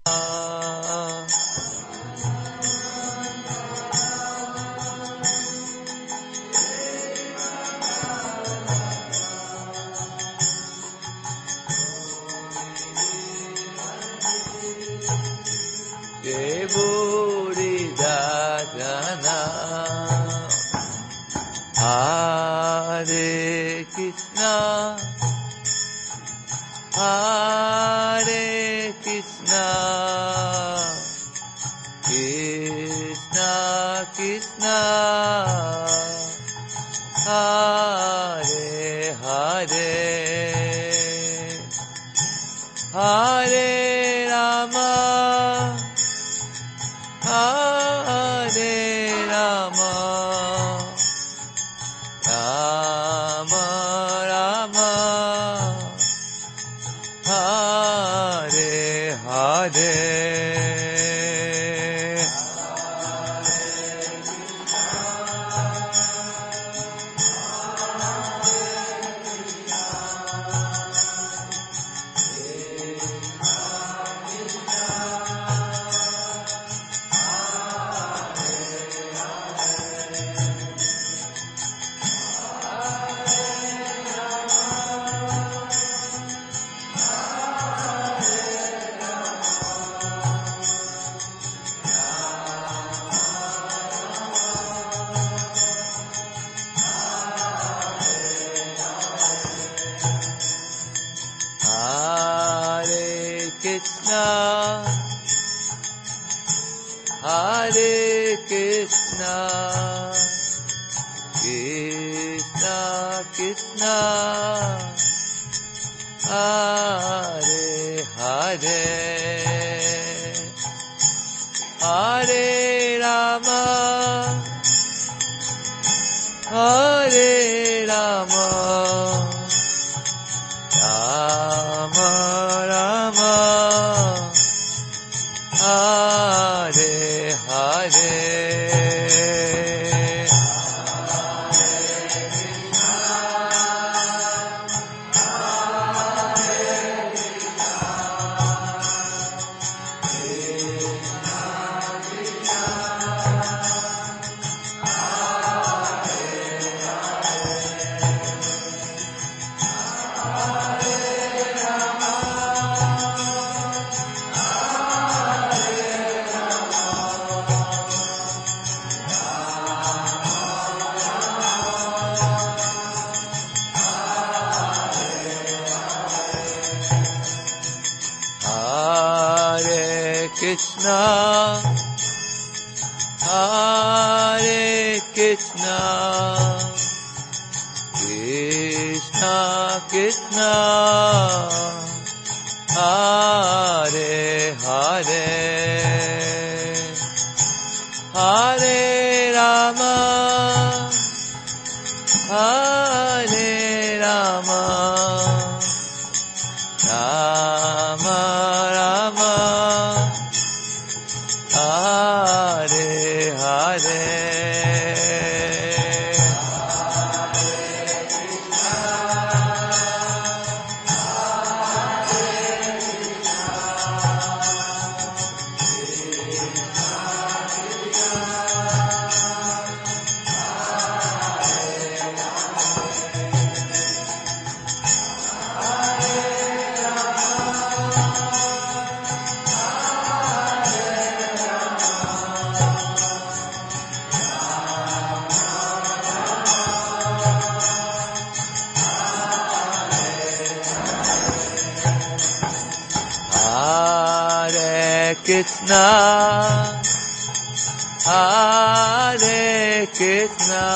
Hare Krishna, Hare Krishna, Krishna Krishna, Hare Hare, Hare Rama, Hare Rama, Rama Rama, Hare Hare. Hare Krishna, Krishna Krishna, Hare Hare, Hare Rama, Hare Rama, Rama Rama, Hare Hare. Krishna, Hare Krishna, Krishna Krishna, Hare Hare, Hare Rama, Hare Rama, Rama Rama, Hare Hare. Krishna, Hare Krishna,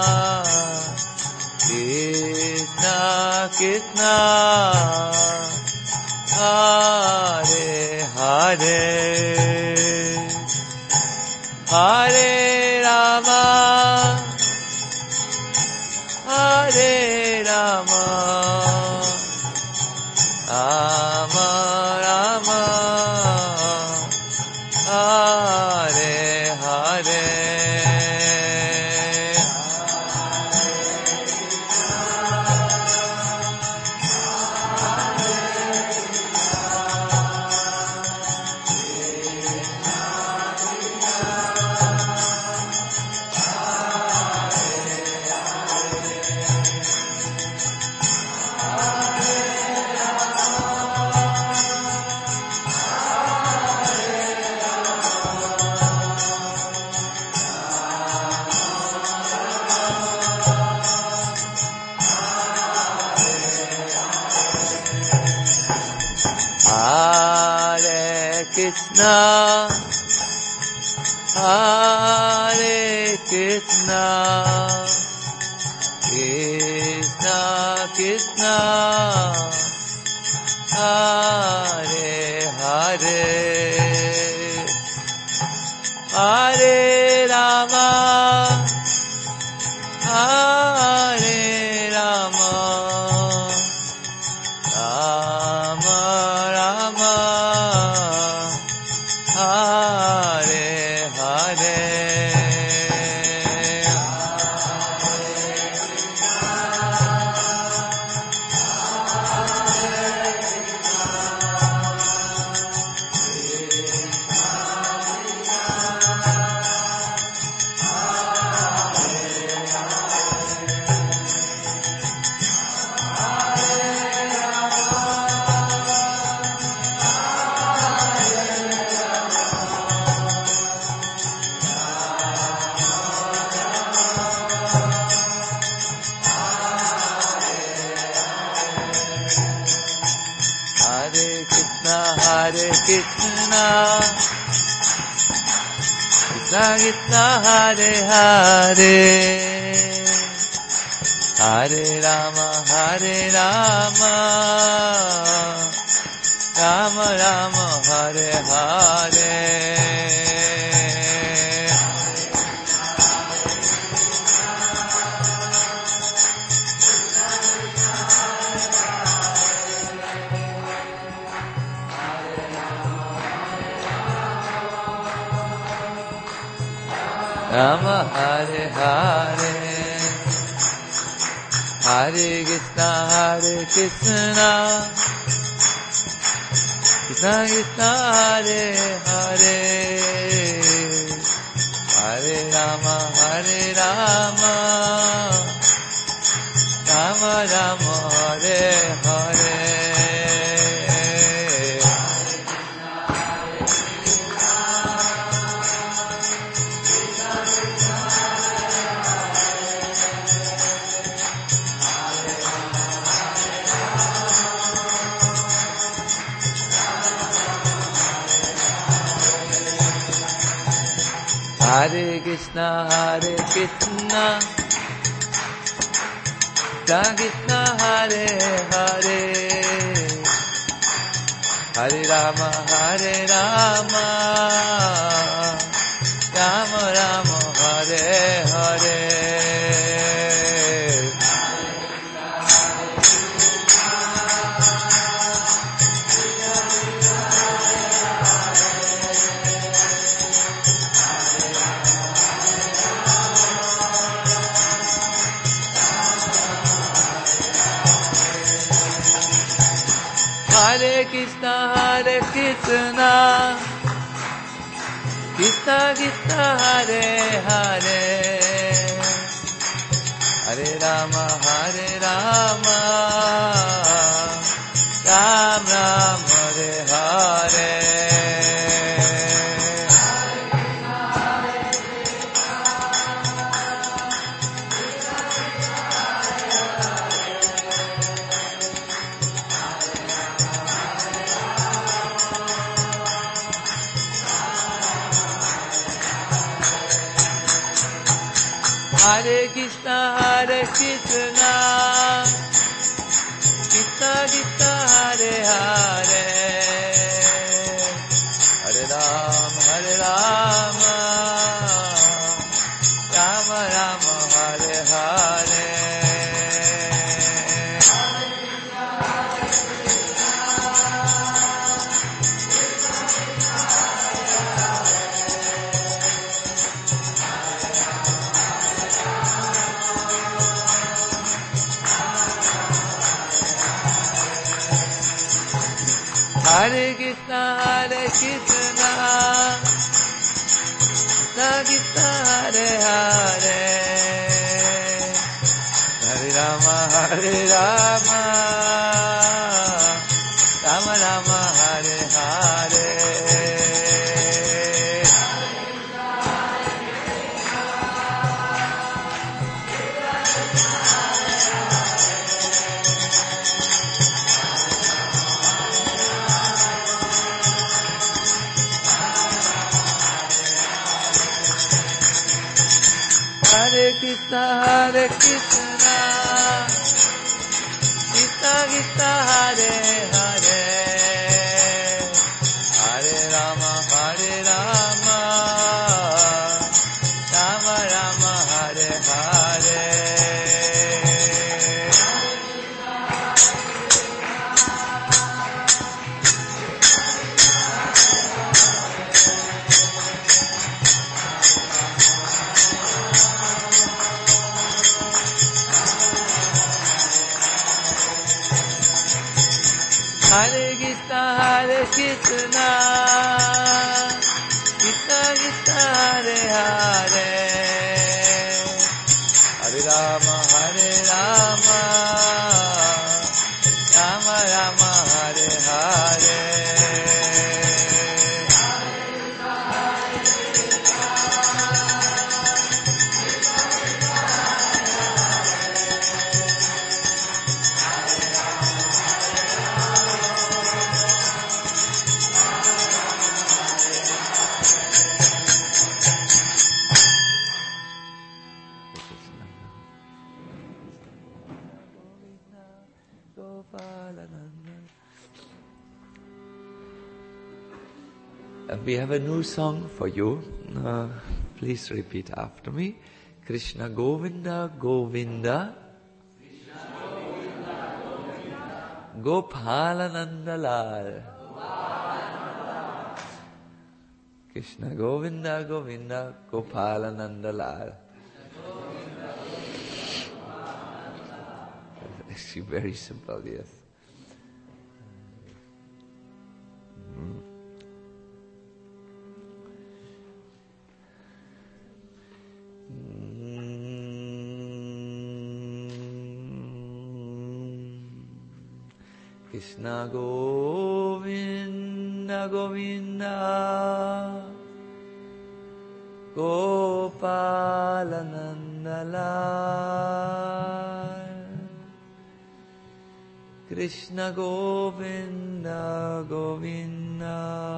Krishna Krishna, Hare Hare, Hare Rama, Hare Rama, Rama Rama, Hare Hare. Krishna, Hare Krishna, Krishna Krishna, Hare Hare, Hare Rama, Hare Rama, Rama Rama, Hare Hare. Hare Krishna, Krishna Krishna, Hare Hare, Hare Rama, Hare Rama, Rama Rama, Hare Hare. Rama Hare Hare, Hare Krishna, Hare Krishna, Krishna Krishna, Hare Hare, Hare Rama, Hare Rama, Rama Rama, Hare Hare. Hare Krishna, Hare Krishna, Krishna Krishna, Hare Hare, Hare Rama, Hare Rama, Rama Rama, Hare Hare. Hare Krishna, Hare Krishna, Krishna Krishna, Hare Hare, Hare Rama, Hare Rama, Ram Ram, Hare Hare. Hare Krishna, Hare Krishna, Krishna Krishna, Hare Hare, Hare Rama, Hare Rama, Rama Rama, Hare Hare. Hare Krishna, Hare Krishna, Krishna Krishna, Hare Hare, Hare Rama, Hare Rama, Rama Rama, Hare Hare. Krishna, Krishna Krishna, Hare Hare, Hare Rama, Rama Rama, Hare Hare. Hare Krishna, Krishna Krishna, Hare Hare, Hare Rama, Rama Rama, Hare Hare. We have a new song for you. Please repeat after me. Krishna Govinda Govinda, Gopalananda Lal. Krishna Govinda Govinda, Gopalananda Lal. Actually very simple, yes. Krishna Govinda Govinda, Gopalananda Lal. Krishna Govinda Govinda,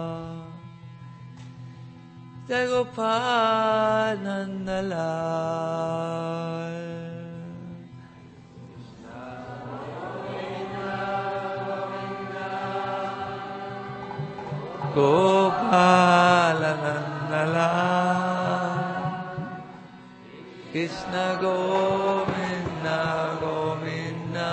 Jai Gopalananda Lal. Gopalananda Lal, Krishna Govinda Govinda,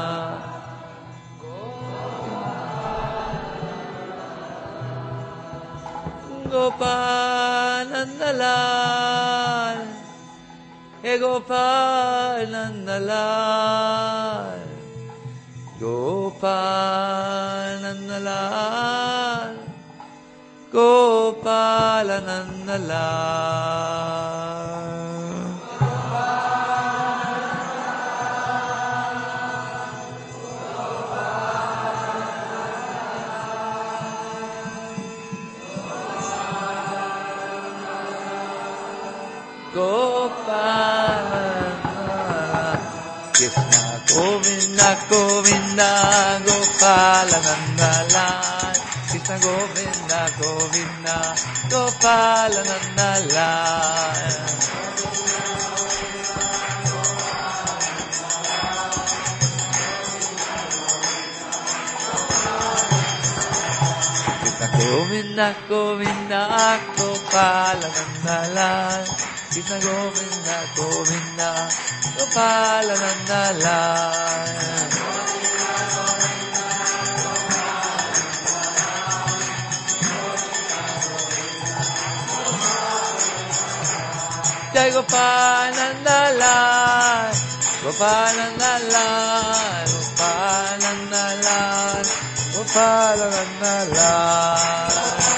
Gopalananda Lal, Hey Gopalananda Lal, Gopalananda Lal, Gopalananda Lal. Gopalananda, Krishna Govinda Govinda, Gopalananda Lal. Krishna Govinda Govinda, Gopalananda Lal. Krishna Govinda Govinda, Gopalananda Lal. Krishna Govinda Govinda, Gopalananda Lal. Jai Gopalananda Lal, Gopalananda Lal, Gopalananda Lal, Gopalananda Lal.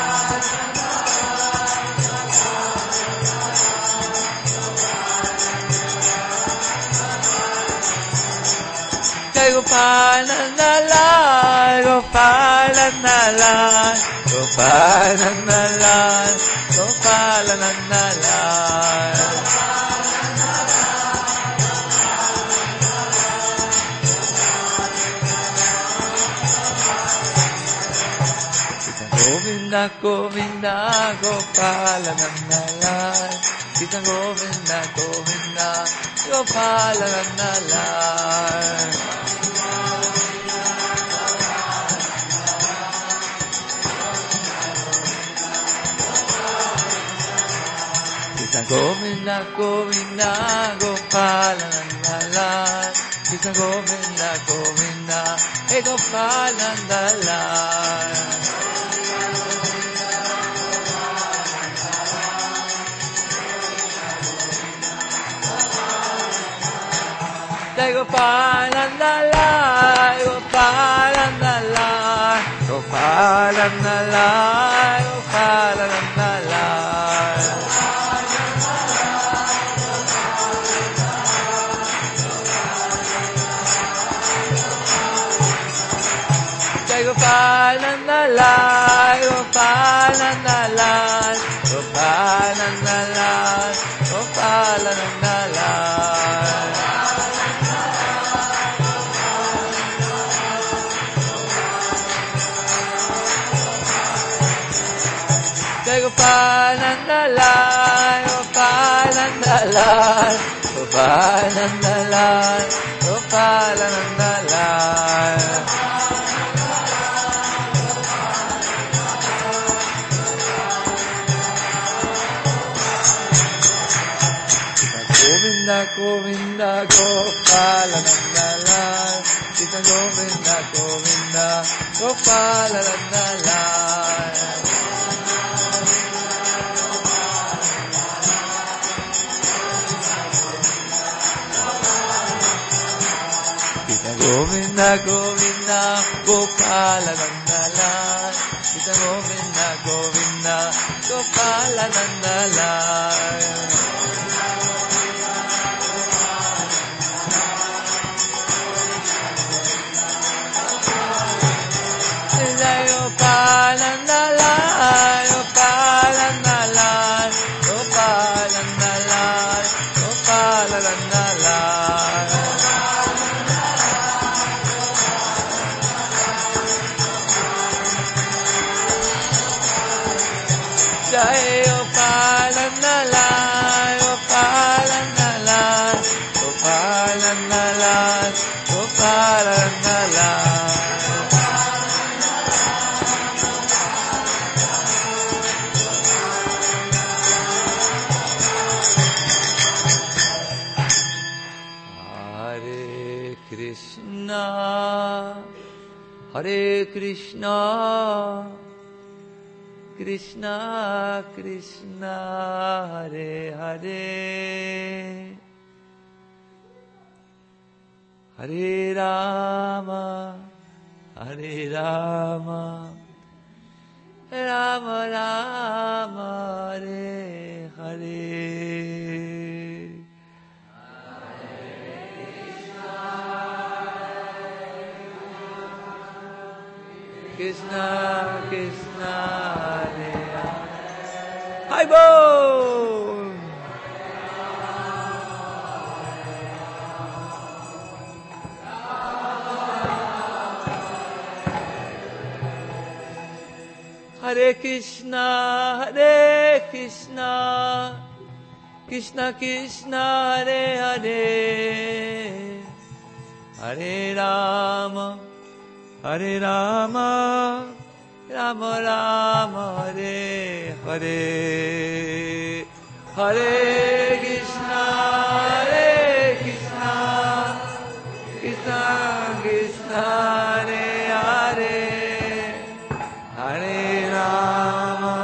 Jai Gopalananda Lal, Gopalananda Lal, Gopalananda Lal, Gopalananda Lal. Govinda Govinda, Gopalananda Lal. Krishna Govinda Govinda Gopala Nanda Lal. Krishna Govinda Govinda Gopala Nanda Lal. Krishna Govinda Govinda Hey Gopala Nanda Lal. Jai Gopal Nanda Lal, Gopal Nanda Lal, Gopal Nanda Lal, Gopal Nanda Lal. Jai Gopal Nanda Lal, Gopal Nanda Lal, Gopal Nanda Lal, Gopal Nanda Lal. Jai Gopal Nanda Lal, Gopal Nanda Lal, Gopal Nanda Lal, Gopal Nanda Lal. Govinda Govinda Gopal Nanda Lal, Krishna Govinda Govinda Gopal Nanda Lal. Govinda Govinda Gopala Nanda Lal, Krishna Govinda Govinda Gopala Nanda Lal. Jai Gopal Nanda Lal, Gopal Nanda Lal, Gopal Nanda Lal, Gopal Nanda Lal. Jai Gopal Nanda Lal, Gopal Nanda Lal, Gopal Nanda Lal, Gopal Nanda Lal. Hare Krishna, Krishna Krishna, Hare Hare, Hare Rama, Hare Rama, Rama Rama, Hare Hare. Krishna Krishna Hare Hare. Hi Bo! Hare Krishna Krishna Krishna Hare Hare, Hare Rama Hare Rama, Rama Rama, Hare Hare, Hare Krishna, Krishna Krishna, Hare Hare, Hare Rama,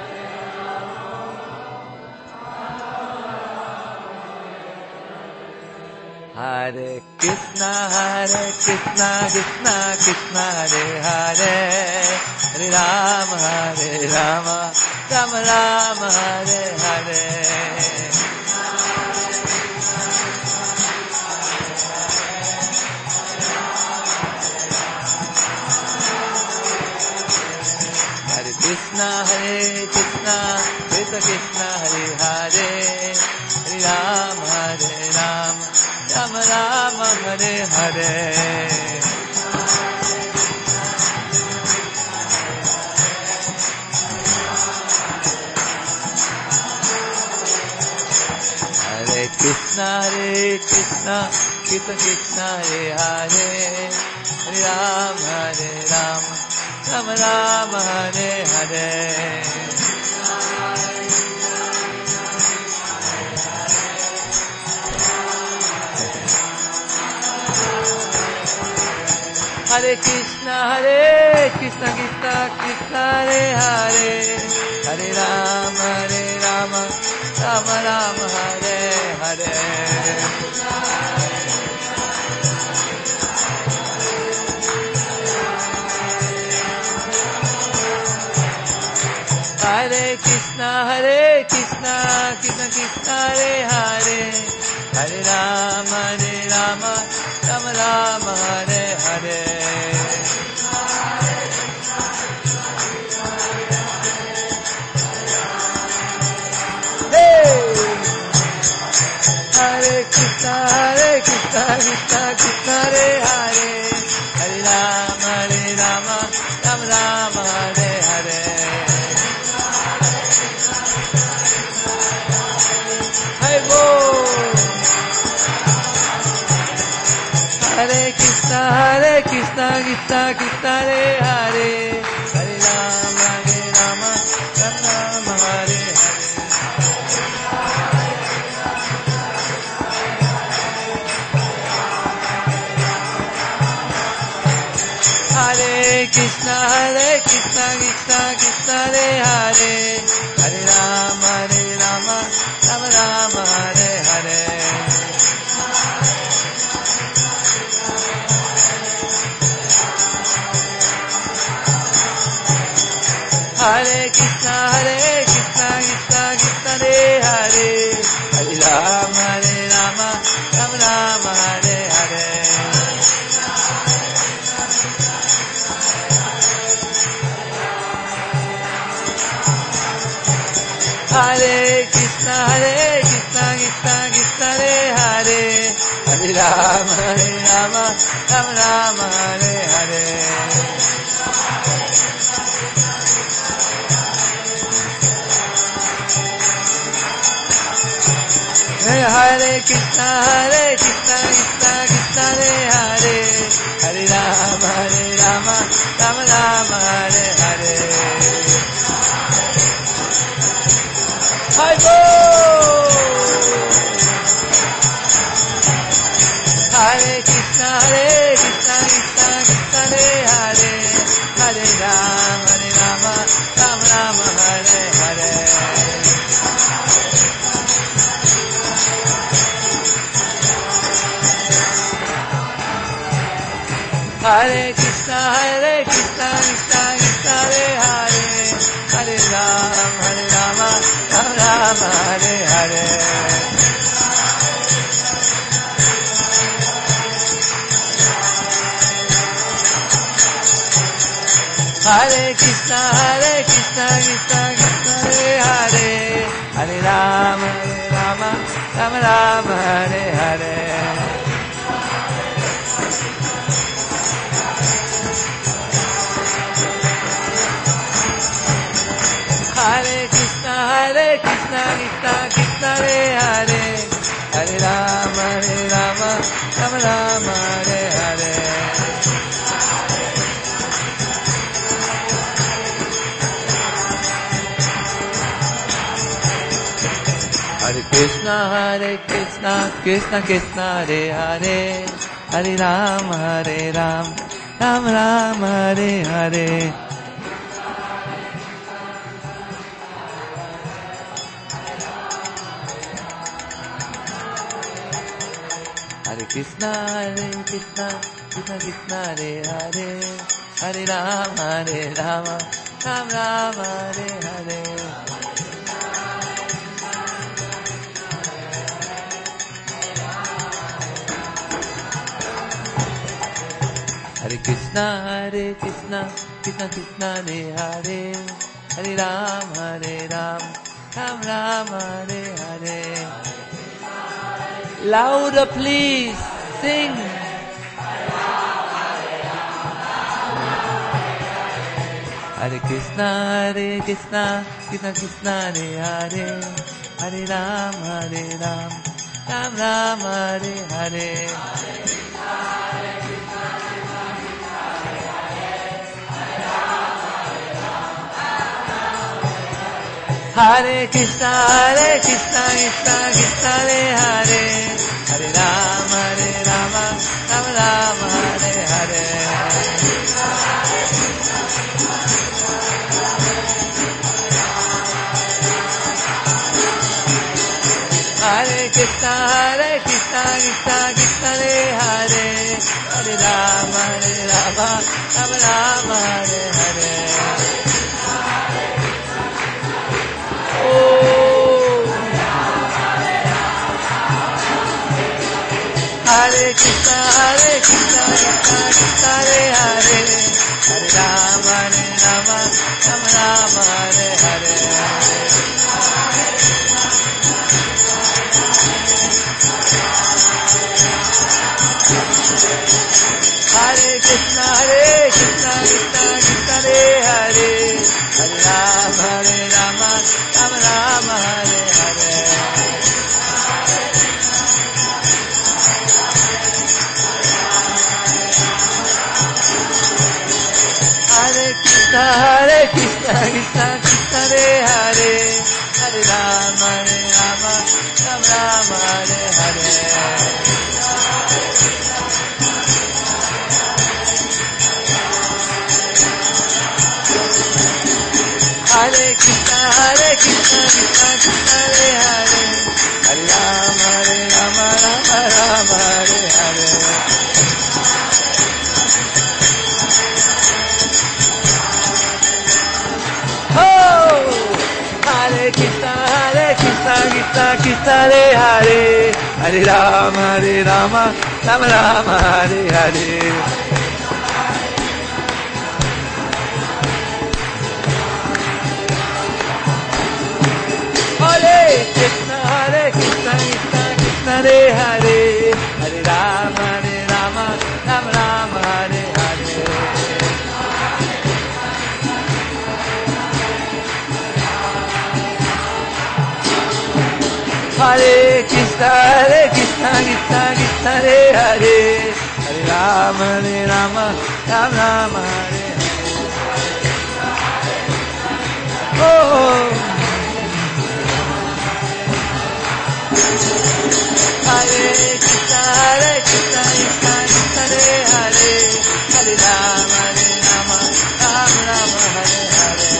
Hare Krishna, Krishna Krishna, Hare Hare, Hare Rama, Rama Rama, Hare Hare. Hare Krishna, Krishna Krishna, Hare Hare, Hare Rama, Rama Rama, Hare Hare. Krishna, Krishna Krishna Hare Hare, Hare Rama, Rama Rama Hare Hare. Hare Krishna, Krishna Krishna Hare Hare, Hare Rama, Rama Rama Hare Hare. Hare Krishna, Krishna Krishna Hare Hare, Hare Rama, Rama Rama Hare Hare. Hare Krishna, Krishna Krishna Hare Hare, Hare Rama, Rama Rama Hare Hare. Hare Bol. Hare Krishna, Krishna Krishna Hare Hare, Hare Rama, Rama Rama Hare Hare. Hare Krishna, Krishna Krishna Hare Hare, Hare Rama, Rama Rama Hare Hare. Hare Krishna, Krishna Krishna Hare Hare, Hare Rama, Rama Rama Hare Hare. Hare Krishna, Krishna Krishna Hare Hare, Hare Rama, Rama Rama Hare Hare. Hare Krishna, Krishna Krishna Hare Hare, Hare Rama, Rama Rama Hare Hare. Hare Krishna, Krishna Krishna Hare Hare, Hare Rama, Rama Rama Hare Hare. Hare Krishna, Krishna Krishna Hare Hare, Hare Rama, Rama Hare Hare. Hare Krishna, Krishna Krishna Hare Hare, Hare Rama, Rama Hare Hare. Hare Krishna, Krishna Hare Hare, Hare Rama, Rama Hare Hare. Hare Krishna, Krishna Hare Hare, Hare Rama, Rama Hare Hare. Hare Krishna, Krishna Hare Hare, Hare Rama, Rama Hare Hare. Hare Krishna, Krishna Hare Hare, Hare Rama, Rama Hare Hare. Louder please, sing. Hare Krishna, Krishna Hare Hare, Hare Rama, Ram Ram Hare Hare. Hare Krishna, Krishna Krishna Hare, Hare Rama, Rama Rama, Hare Hare. Hare Krishna, Krishna Krishna Hare, Hare Rama, Rama Rama, Hare Hare. Hare Krishna, Krishna Krishna Hare, Hare Rama, Rama Rama, Hare Hare. Hare Krishna, Krishna Krishna Hare, Hare Rama, Rama Rama, Hare Hare. Hare Krishna, Krishna Krishna Hare, Hare Rama, Rama Rama, Hare Hare. Hare Krishna, Krishna Krishna Hare, Hare Rama, Rama Rama, Hare Hare. Hare Krishna, Krishna Krishna Hare, Hare Rama, Rama Rama, Hare Hare. Hare Krishna, Krishna Krishna Hare, Hare Rama, Rama Rama, Hare Hare. Hare Krishna, Krishna Krishna Hare, Hare Rama, Rama Rama, Hare Hare. Oh. Hare Krishna, Krishna Krishna Hare, Hare Rama, Rama Rama, Hare Hare.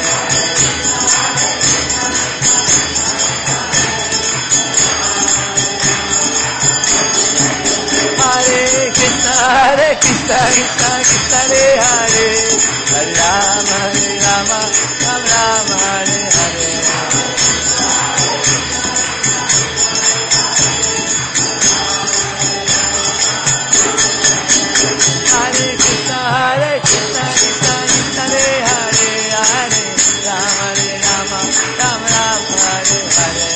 Hare Krishna, Krishna Krishna Hare, Hare Rama, Rama Rama, Hare Hare. Hare Krishna, Krishna Krishna Hare, Hare Rama, Rama Rama, Hare Hare.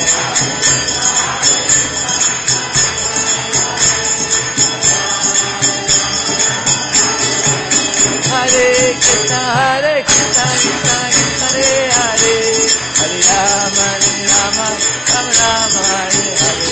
Hare Krishna, Krishna Krishna Hare, Hare Rama, Rama Rama, Hare Hare.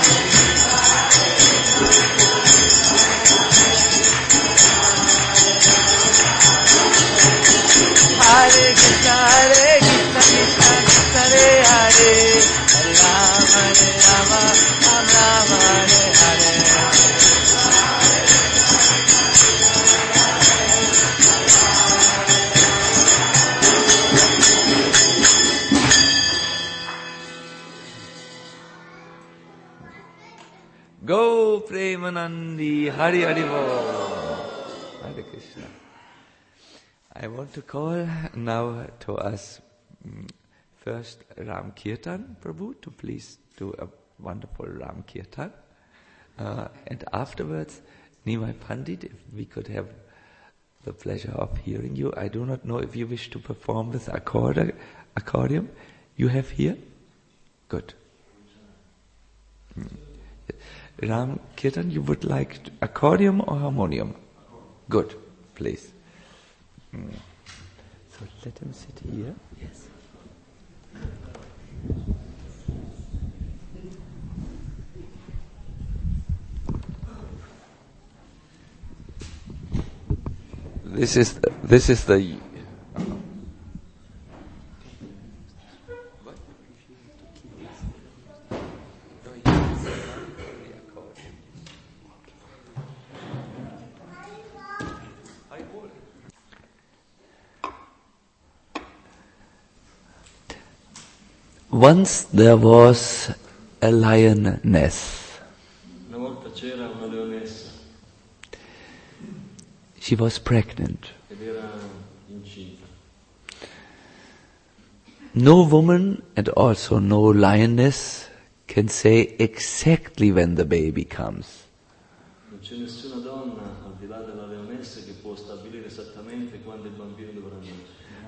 Hare Krishna, Krishna Krishna Hare, Hare Rama, Rama Rama, Hare Hare. Go Premanandi, Hari Hari Bol. Hare Krishna. I want to call now to us first Ram Kirtan Prabhu to please do a wonderful Ram Kirtan. And afterwards, Nimai Pandit, if we could have the pleasure of hearing you. I do not know if you wish to perform with accordion. You have here? Good. Ram Kirtan, you would like accordion or harmonium? Good, please. So let him sit here. Yes. This is the Once there was a lioness. Una volta c'era una leonessa. She was pregnant. Ed era incinta. No woman and also no lioness can say exactly when the baby comes. Non c'è nessuna donna, al di là della leonessa, che può stabilire esattamente quando il bambino dovrà nascere.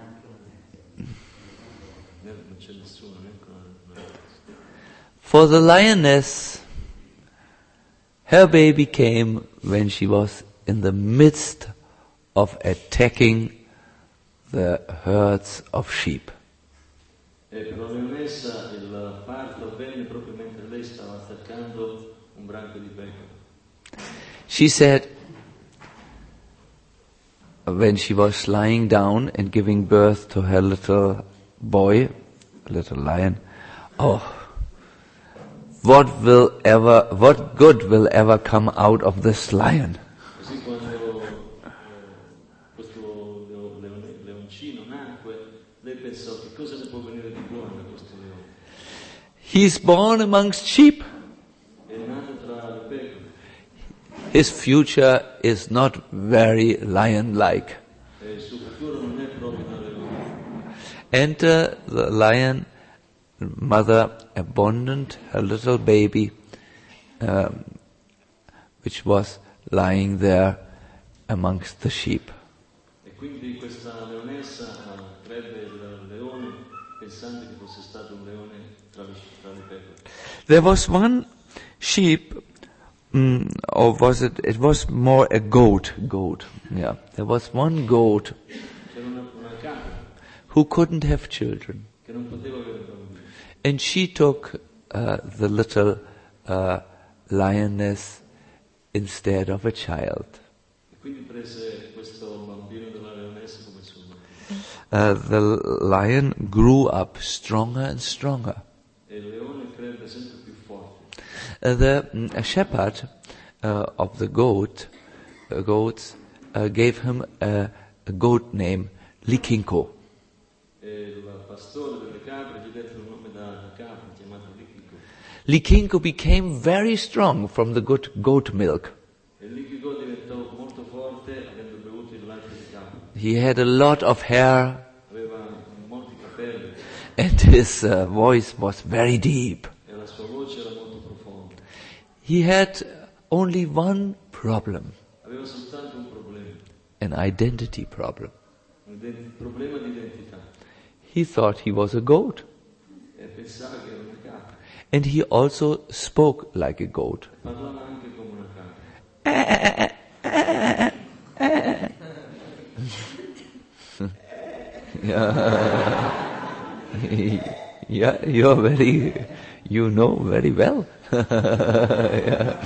Non c'è nessuno, neanche una. For the lioness, her baby came when she was in the midst of attacking the herds of sheep. E per la leonessa il parto avvenne proprio mentre lei stava attaccando un branco di pecore. She said, when she was lying down and giving birth to her little boy, a little lion, oh, what good will ever come out of this lion? Così quando questo leoncino nacque, lei pensò che cosa ne può venire di buono da questo leone. He's born amongst sheep. È nato tra le pecore. His future is not very lion-like. E il suo futuro non è proprio da leone. And the lion mother abandoned her little baby, which was lying there amongst the sheep. E quindi questa leonessa crebbe il leone pensando che fosse stato un leone tra le pecore. There was one sheep, or was it? It was more a goat. Yeah, there was one goat C'era una capra who couldn't have children, che non poteva avere bambini. and she took the little lioness instead of a child. E quindi prese questo bambino della leonessa come suo bambino. The lion grew up stronger and stronger. E il leone crebbe sempre più forte. The shepherd of the goats gave him a goat name, Likinko. E il pastore delle capre gli dette un nome da capra chiamato Likigo. Likinko became very strong from the good goat milk. E Likigo diventò molto forte avendo bevuto il latte di capra. He had a lot of hair, Aveva molti capelli and his voice was very deep. e la sua voce era molto profonda. He had only one problem, Aveva soltanto un problema, an identity problem. un problema di identità. He thought he was a goat, E pensava che era una capra. and he also spoke like a goat. Parlava anche come una capra. Yeah, you know very well. Yeah.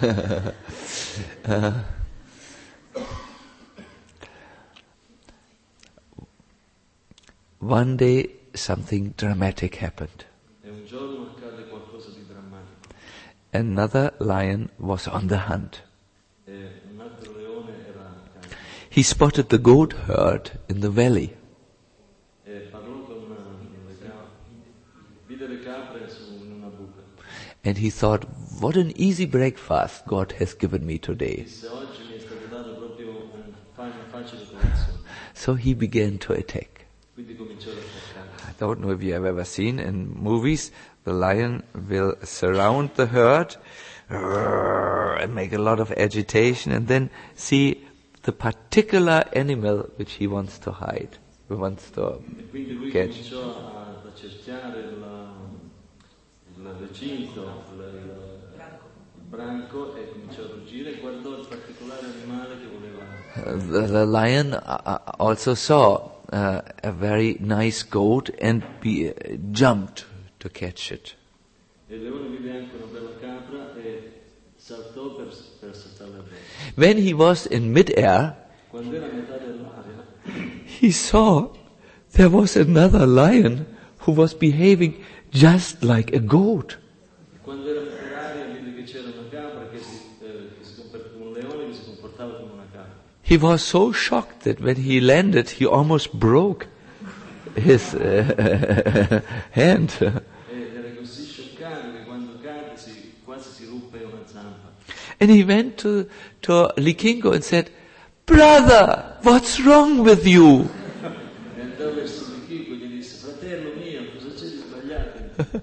One day something dramatic happened. E un giorno accade qualcosa di drammatico. Another lion was on the hunt. E un altro leone era a casa. He spotted the goat herd in the valley. E parlò con le capre. Vide le capre in una buca. And he thought, what an easy breakfast God has given me today. Disse, oggi mi è stato dato proprio una facile colazione. So he began to attack. Quindi cominciò ad attaccare. I don't know if you have ever seen in movies, the lion will surround the herd and make a lot of agitation and then see the particular animal which he wants to hide, wants to E quindi lui catch. cominciò ad accerchiare il recinto, il branco e cominciò a ruggire e guardò il particolare animale che voleva. The lion also saw a very nice goat and jumped to catch it. E il leone vide anche una bella capra e saltò per saltarla addosso. When he was in midair, Quando era a metà dell'aria, he saw there was another lion who was behaving just like a goat. quando era a metà dell'aria vide che c'era una capra un leone che si comportava come una capra. He was so shocked that when he landed, he almost broke his hand. Era così scioccato che quando cade quasi si ruppe una zampa. And he went to Likingo and said, "Brother, what's wrong with you?" E andò verso Likingo e gli disse: "Fratello mio, cosa c'è di sbagliato in te?"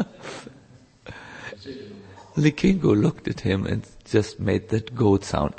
C'è che non è? Likingo looked at him and just made that goat sound.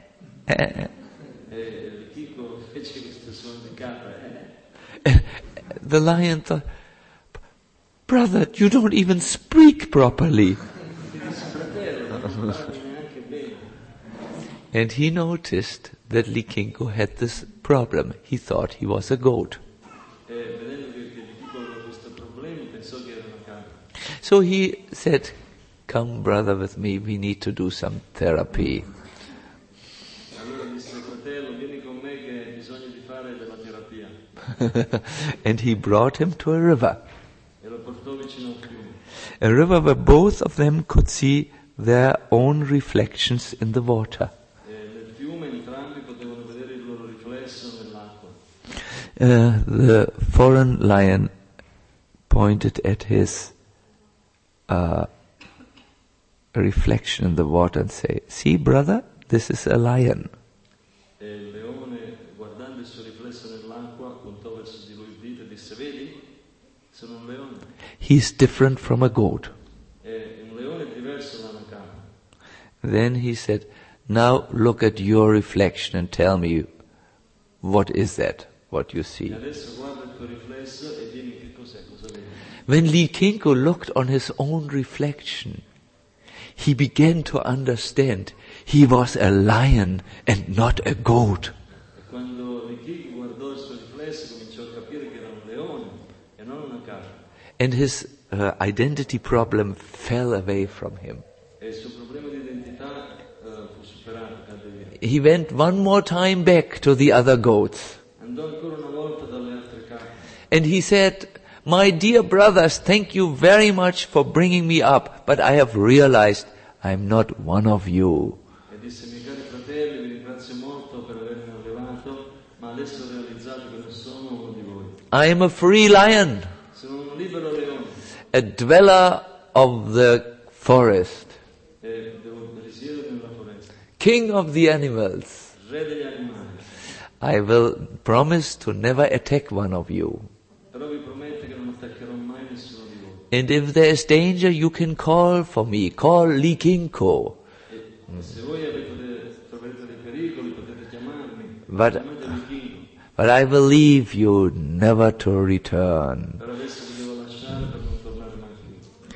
Likingo fece questo suono di capra. The lion thought, "Brother, you don't even speak properly." Gli disse: "Fratello, non parli neanche bene." And he noticed that Likingo had this problem. He thought he was a goat. Vedendo che Likingo aveva questo problema, pensò che era una capra. So he said, "Come, brother, with me. We need to do some therapy." Allora disse: "Fratello, vieni con me che bisogna di fare della terapia." And he brought him to a river. E lo portò vicino al fiume. A river where both of them could see their own reflections in the water. Nel fiume entrambi potevano vedere il loro riflesso nell'acqua. The foreign lion pointed at his reflection in the water and said, "See, brother, this is a lion." E il leone, guardando il suo riflesso nell'acqua, puntò verso di lui il dito e disse: "Vedi? Sono un leone." He's different from a goat. E un leone è diverso da una capra. Then he said, "Now look at your reflection and tell me, what is that, what you E see?" adesso guarda il tuo riflesso e dimmi che cos'è, cosa vedi. When Likingo looked on his own reflection, he began to understand he was a lion and not a goat. E quando Likingo guardò il suo riflesso cominciò a capire che era un leone e non una capra. And his identity problem fell away from him. E il suo problema di identità fu superato, cadde via. He went one more time back to the other goats. Andò ancora una volta dalle altre capre And he said, "My dear brothers, thank you very much for bringing me up, but I have realized I'm not one of you." e disse: "Miei cari fratelli, vi ringrazio molto per avermi allevato, ma adesso ho realizzato che non sono uno di voi. I am a free lion, Sono un libero leone a dweller of the forest, e risiedo nella foresta, king of the animals. re degli animali. I will promise to never attack one of you. Però vi prometto che non attaccherò mai nessuno di voi. And if there is danger, you can call for me. Call Likingo. E se voi troverete dei pericoli, potete chiamarmi. But- Chiamate Likingo. But I will leave you never to return." Per adesso vi devo lasciare per non tornare mai più.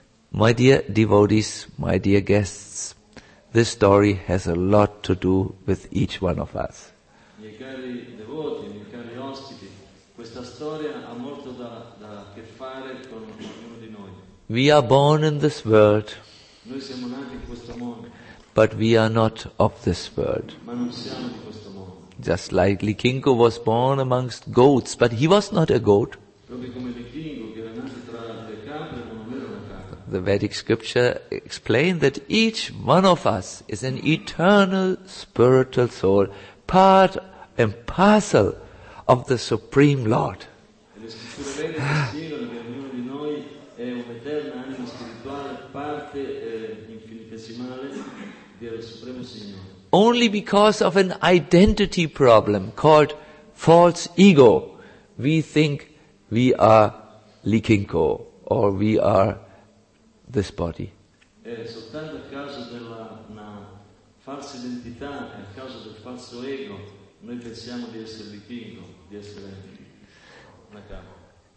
My dear devotees, my dear guests, this story has a lot to do with each one of us. Miei cari devoti, miei cari ospiti, questa storia ha molto da che fare con ognuno di noi. We are born in this world, Noi siamo nati in questo mondo, but we are not of this world. ma non siamo di questo mondo. Just like Likingo was born amongst goats, but he was not a goat. Proprio come Likingo, che era nato tra le capre, ma non era una capra. The Vedic scripture explained that each one of us is an eternal spiritual soul, part and parcel of the Supreme Lord. E le scritture vediche spiegano che ognuno di noi è un'eterna anima spirituale, parte infinitesimale del Supremo Signore. Only because of an identity problem called false ego, we think we are Likingo or we are this body. E soltanto a causa della una falsa identità e a causa del falso ego noi pensiamo di essere Likingo, di essere una capra.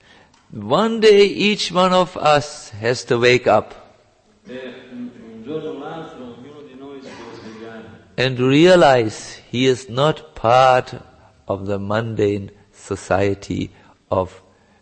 One day each one of us has to wake up E un giorno o l'altro ognuno di noi si deve svegliare and realize he is not part of the mundane society of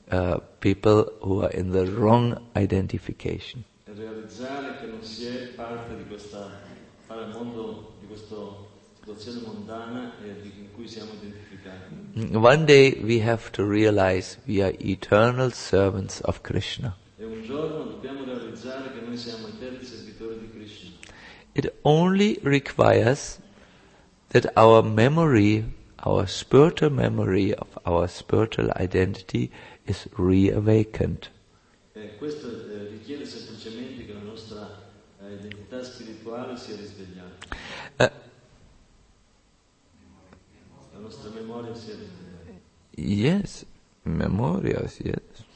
people who are in the wrong identification. e realizzare che non si è parte di questa, fare mondo, di questo situazione mondana in cui siamo identificati. One day we have to realize we are eternal servants of Krishna. E un giorno dobbiamo realizzare che noi siamo eterni servitori di Krishna. It only requires that our memory, our spiritual memory of our spiritual identity is reawakened. Questo richiede semplicemente che la nostra identità spirituale sia risvegliata. La nostra memoria sia risvegliata. Yes, memorias, yes.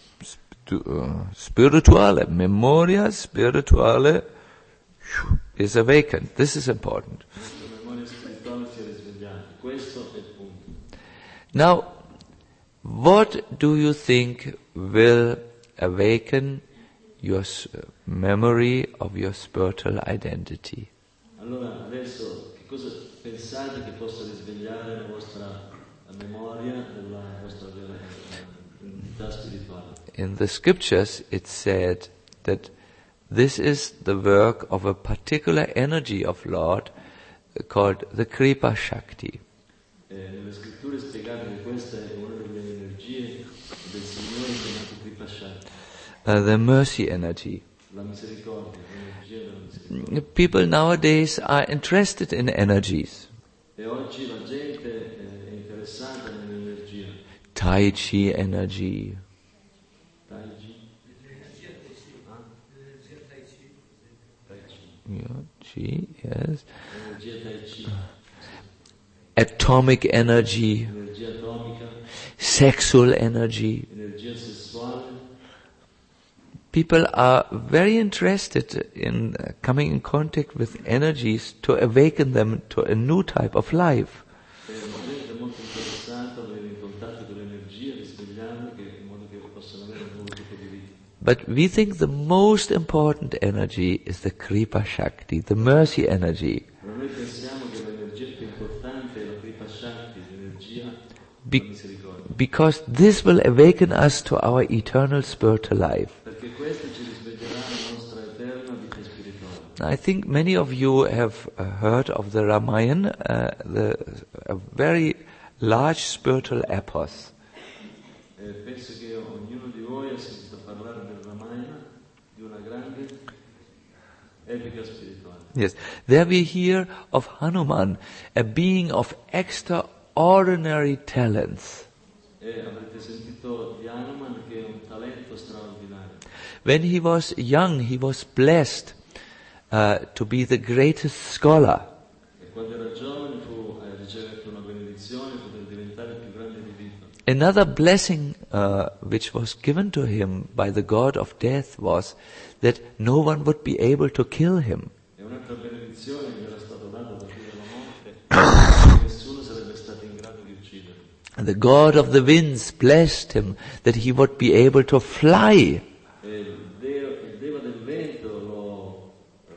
Spirituale, memoria spirituale is awakened. This is important. La memoria spirituale sia risvegliata. Questo è il punto. Now, what do you think will awaken your memory of your spiritual identity? Allora, adesso, che cosa pensate che possa risvegliare la vostra memoria della vostra identità spirituale? In the scriptures it said that this is the work of a particular energy of Lord called the Kripa Shakti. Nelle scritture è spiegato che questa è una delle energie del Signore chiamato Kripa Shakti. The mercy energy. La misericordia, l'energia della misericordia. People nowadays are interested in energies. E oggi la gente è interessata nell'energia. Tai Chi energy. Tai Chi. Yeah, Chi, yes. Energia Tai Chi. Atomic energy. Energia atomica. Sexual energy. Energia sessuale. People are very interested in coming in contact with energies to awaken them to a new type of life. La gente è molto interessata ad avere in contatto con l'energia, risvegliarla in modo che possano avere un nuovo tipo di vita. But we think the most important energy is the Kripa Shakti, the mercy energy. Ma noi pensiamo che l'energia più importante è la Kripa Shakti, l'energia della misericordia. Because this will awaken us to our eternal spiritual life. Perché questo ci risveglierà la nostra eterna vita spirituale. I think many of you have heard of the Ramayana, a very large spiritual epos. Penso che ognuno di voi ha sentito parlare del Ramayana, di una grande epica spirituale. Yes, there we hear of Hanuman, a being of extraordinary talents. E avrete sentito di Hanuman che è un talento straordinario. When he was young, he was blessed to be the greatest scholar. E quando era giovane ricevette una benedizione, poter diventare il più grande erudito. Another blessing which was given to him by the god of death was that no one would be able to kill him. E un'altra benedizione che era stata data da Dio della morte, nessuno sarebbe stato in grado di ucciderlo. The god of the winds blessed him that he would be able to fly. E il Deva del vento lo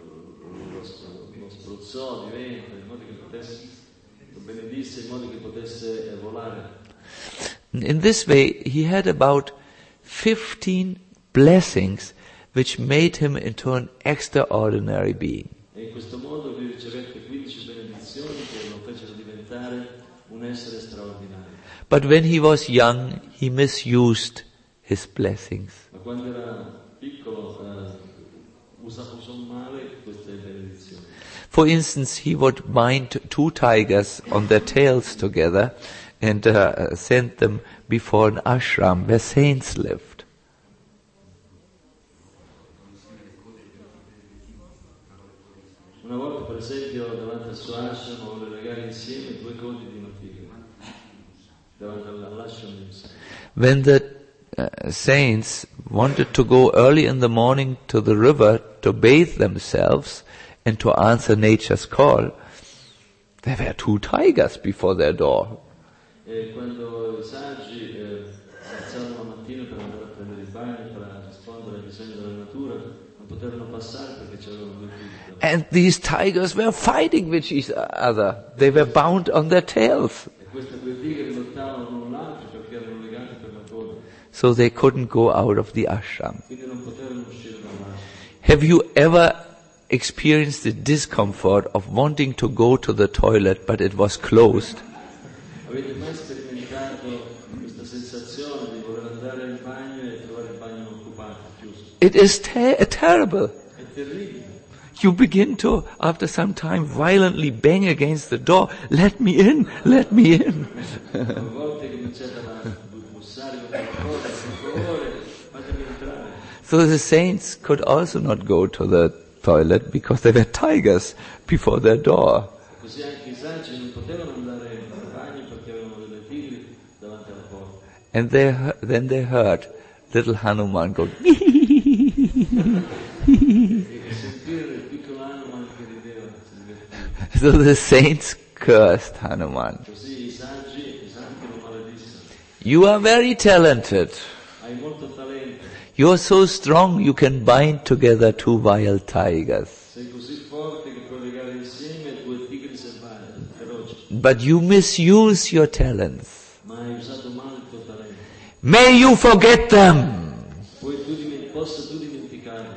spruzzò di vento in modo che lo benedisse in modo che potesse volare. In this way, he had about 15 blessings which made him into an extraordinary being. E in questo modo lui ricevette 15 benedizioni che lo fecero diventare un essere straordinario. But when he was young, he misused his blessings. Ma quando era piccolo usò male queste benedizioni. For instance, he would bind two tigers on their tails together and send them before an ashram where saints lived. Una volta, per esempio, davanti al suo ashram volle legare insieme due codi di una tigre davanti all'ashram di un saint. When the saints wanted to go early in the morning to the river to bathe themselves and to answer nature's call, there were two tigers before their door. E quando i saggi si alzarono la mattina per andare a prendere il bagno, per rispondere ai bisogni della natura, non poterono passare perché c'erano due tigri. And these tigers were fighting with each other. They were bound on their tails. E queste due tigri lottavano l'un l'altro perché erano legati per la coda. So they couldn't go out of the ashram. Quindi non poterono uscire dall'ashram. Have you ever experienced the discomfort of wanting to go to the toilet, but it was closed? Avete mai sperimentato questa sensazione di voler andare al bagno e trovare il bagno occupato, chiuso? It is terrible. È terribile. You begin to, after some time, violently bang against the door. Let me in, let me in. A volte cominciate a bussare con la porta, per favore, fatemi entrare. So the saints could also not go to the toilet because there were tigers before their door. Così anche i saggi non potevano andare al bagno perché avevano delle tigri davanti alla porta. And then they heard little Hanuman go, E sentire il piccolo Hanuman che rideva, si divertiva. so the saints cursed Hanuman. Così i santi lo maledissero. You are very talented. Hai molto talento, You are so strong you can bind together two wild tigers. sei così forte che puoi legare insieme due tigri selvaggi, feroci, But you misuse your talents. ma hai usato male il tuo talento. May you forget them. Possa tu dimenticarli.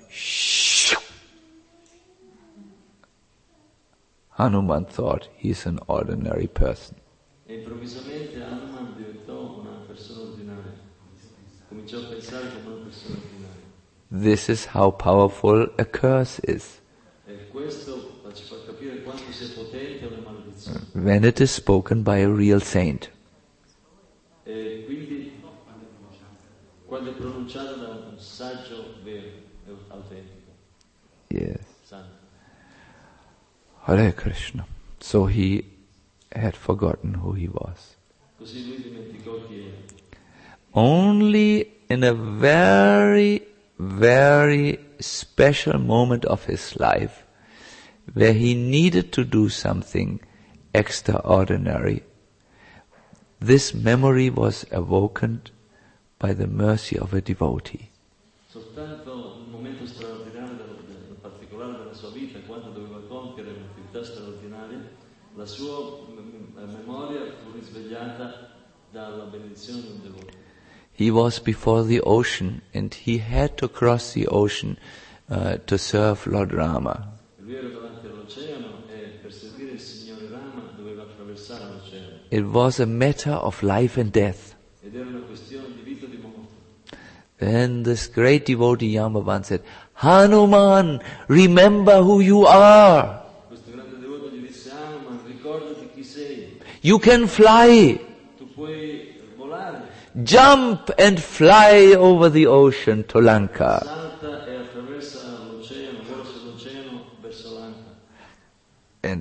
Hanuman thought he's an ordinary person. E improvvisamente Hanuman diventò una persona ordinaria. Cominciò a pensare come una persona ordinaria. This is how powerful a curse is. E questo ci fa capire quanto sia potente una maledizione. When it is spoken by a real saint. E quindi quando è pronunciata da un saggio vero e autentico. Yes. Santo. Hare Krishna. So he had forgotten who he was. Così lui dimenticò chi era. Only in a very, very special moment of his life, where he needed to do something extraordinary, this memory was awoken by the mercy of a devotee. Soltanto un momento straordinario, particolare della sua vita, quando doveva compiere un'attività straordinaria, la sua memoria fu risvegliata dalla benedizione di un devoto. He was before the ocean and he had to cross the ocean to serve Lord Rama. Lui era davanti all'oceano e per servire il Signore Rama doveva attraversare l'oceano. It was a matter of life and death. Ed era una questione di vita o di morte. Then this great devotee Jambavan said, Hanuman, remember who you are. Questo grande devoto gli disse: Hanuman, ricordati chi sei. You can fly. Tu puoi volare. Jump and fly over the ocean to Lanka. Salta e attraversa l'oceano, verso l'oceano, verso Lanka. And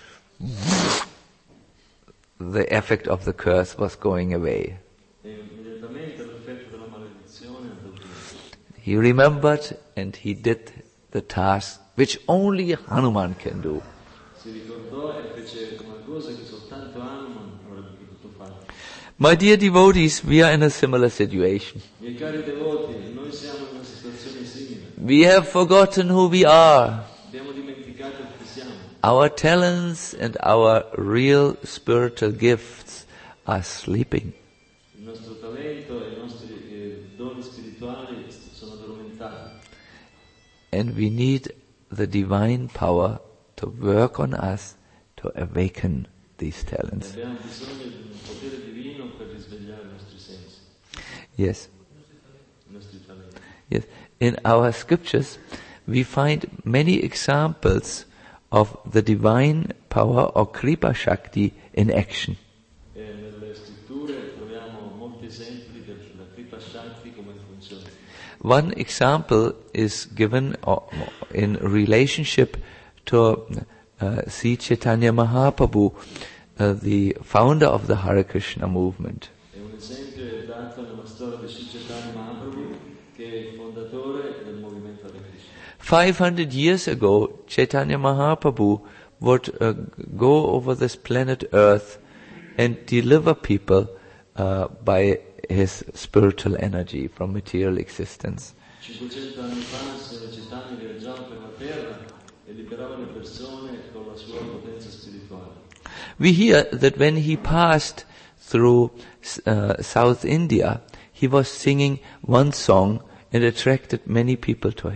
the effect of the curse was going away. E immediatamente l'effetto della maledizione andò via. He remembered and he did the task which only Hanuman can do. Si ricordò e fece una cosa che soltanto Hanuman avrebbe potuto fare. My dear devotees, we are in a similar situation. Miei cari devoti, noi siamo in una situazione simile. We have forgotten who we are. Abbiamo dimenticato chi siamo. Our talents and our real spiritual gifts are sleeping. Il nostro talento e i nostri doni spirituali sono addormentati. And we need the divine power to work on us to awaken these E talents. abbiamo bisogno di un potere divino per risvegliare i nostri sensi, Yes, i nostri talenti. yes. In our scriptures, we find many examples of the divine power or Kripa Shakti in action. E nelle scritture troviamo molti esempi della Kripa Shakti come funziona. One example is given in relationship to Sri Chaitanya Mahaprabhu, the founder of the Hare Krishna movement. E un esempio è dato nella storia di Sri Chaitanya Mahaprabhu, che è il fondatore del movimento Hare Krishna. 500 years ago, Chaitanya Mahaprabhu would go over this planet Earth and deliver people by his spiritual energy from material existence. 500 anni fa Sri Chaitanya viaggiava per la terra e liberava le persone con la sua potenza spirituale. We hear that when he passed through South India, he was singing one song and attracted many people to him.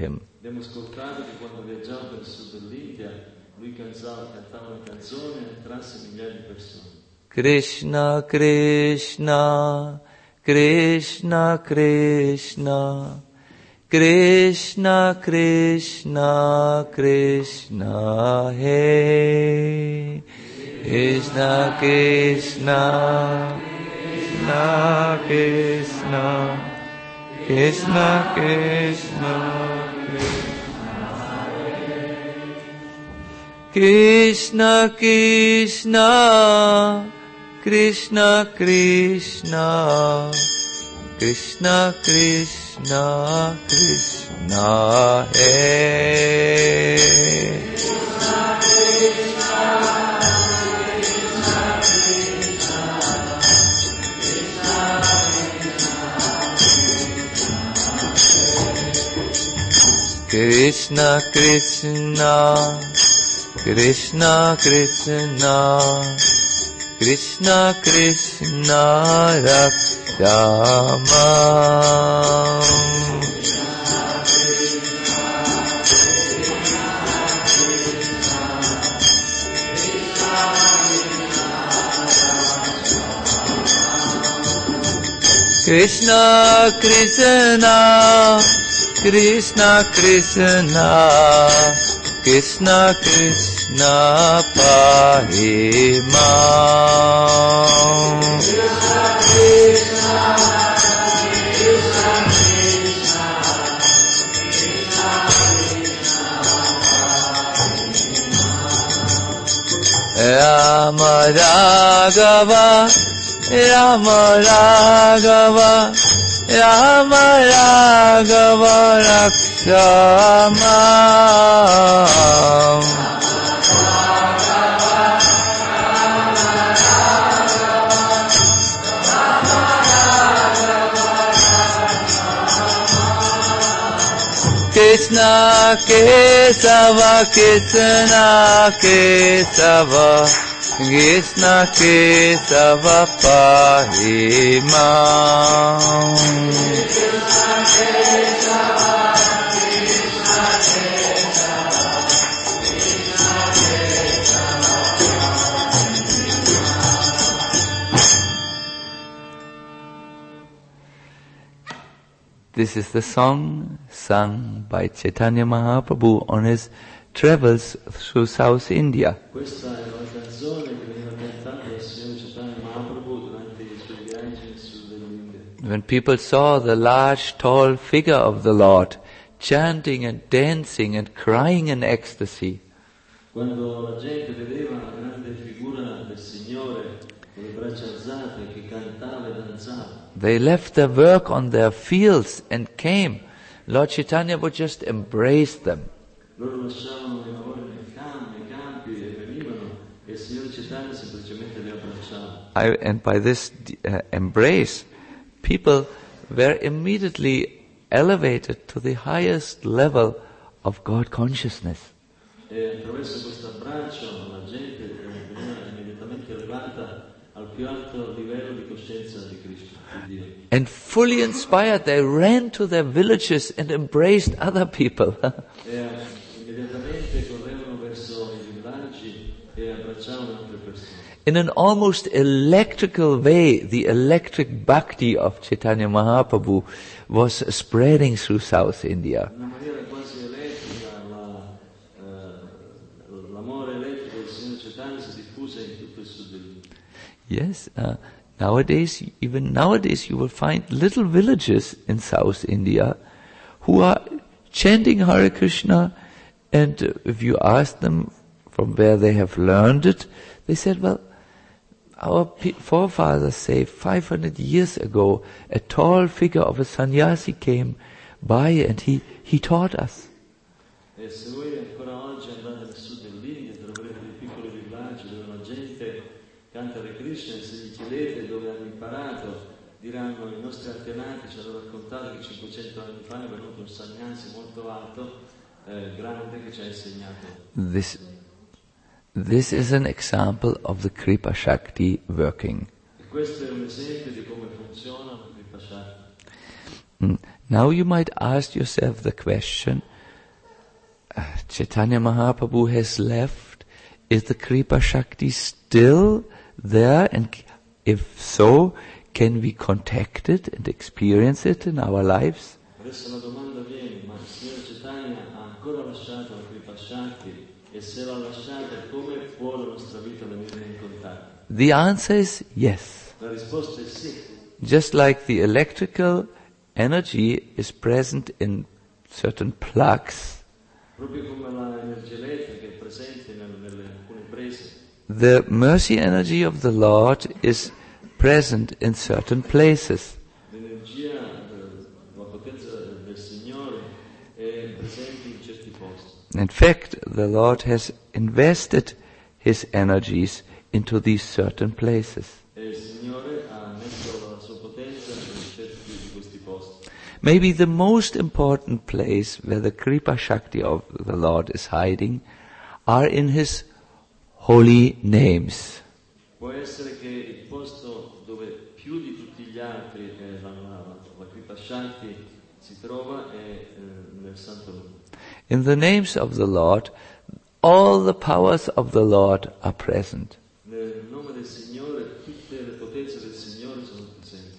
Abbiamo ascoltato che quando viaggiava per il sud dell'India, lui cantava una canzone e attrasse migliaia di persone. Krishna, Krishna, Krishna, Krishna, Krishna, Krishna, Krishna, Hey. Krishna, Krishna, Krishna, Krishna, Krishna, Krishna, Krishna, Krishna, Krishna, Krishna, Krishna, Krishna, Krishna, Hey. Krishna, Krishna, Krishna, Krishna, Krishna, Krishna, Rakshama. Krishna, Krishna, Krishna, Krishna, Krishna, Krishna, Pahimam. Rama Raghava, Rama Raghava, Rama Raghava, Rakshama. Krishna Kesava, Krishna Kesava, Krishna Kesava, Pahimam. This is the song sung by Chaitanya Mahaprabhu on his travels through South India. Questa è una canzone che veniva cantata dal Signore Chaitanya Mahaprabhu durante I suoi viaggi nel sud dell'India. When people saw the large, tall figure of the Lord chanting and dancing and crying in ecstasy, Quando la gente vedeva la grande figura del Signore con le braccia alzate che cantava e danzava, they left their work on their fields and came. Lord Chaitanya would just embrace them. loro lasciavano i lavori nei campi e venivano e il Signore Chaitanya semplicemente li abbracciava. And by this embrace, people were immediately elevated to the highest level of God consciousness. E attraverso questo abbraccio la gente veniva immediatamente elevata al più alto livello di coscienza di Cristo, di Dio. And fully inspired, they ran to their villages and embraced other people. E immediatamente correvano verso i villaggi e abbracciavano altre persone. In an almost electrical way, the electric bhakti of Chaitanya Mahaprabhu was spreading through South India. In una maniera quasi elettrica, l'amore elettrico del Signore Chaitanya si diffuse in tutto il sud dell'India. Yes, nowadays you will find little villages in South India who are chanting Hare Krishna, and if you ask them from where they have learned it, they said, well, our forefathers say 500 years ago a tall figure of a sannyasi came by and he taught us. E se voi ancora oggi andate nel sud dell'India troverete dei piccoli villaggi dove la gente canta Hare Krishna, e se gli chiedete dove hanno imparato diranno i nostri antenati ci hanno raccontato che 500 anni fa è venuto un sannyasi molto alto, grande, che ci ha insegnato. This is an example of the Kripa Shakti working. E questo è un esempio di come funziona la Kripa Shakti. Now you might ask yourself the question, Chaitanya Mahaprabhu has left, is the Kripa Shakti still there? And if so, can we contact it and experience it in our lives? Adesso la domanda viene, ma il Signore Chaitanya ha ancora lasciato la Kripa Shakti? E se l'ha lasciata, come può la nostra vita venire in contatto? The answer is yes. La risposta è sì. Just like the electrical energy is present in certain plugs, Proprio come l'energia elettrica è presente nelle alcune prese, the mercy energy of the Lord is present in certain places. l'energia, la potenza del Signore è presente in certi posti. In fact, the Lord has invested His energies into these certain places. E il Signore ha messo la sua potenza in certi di questi posti. Maybe the most important place where the Kripa Shakti of the Lord is hiding are in His holy names. Può essere che il posto dove più di tutti gli altri la Kripa Shakti si trova è nel Santo Nome. In the names of the Lord, all the powers of the Lord are present. Nel nome del Signore tutte le potenze del Signore sono presenti.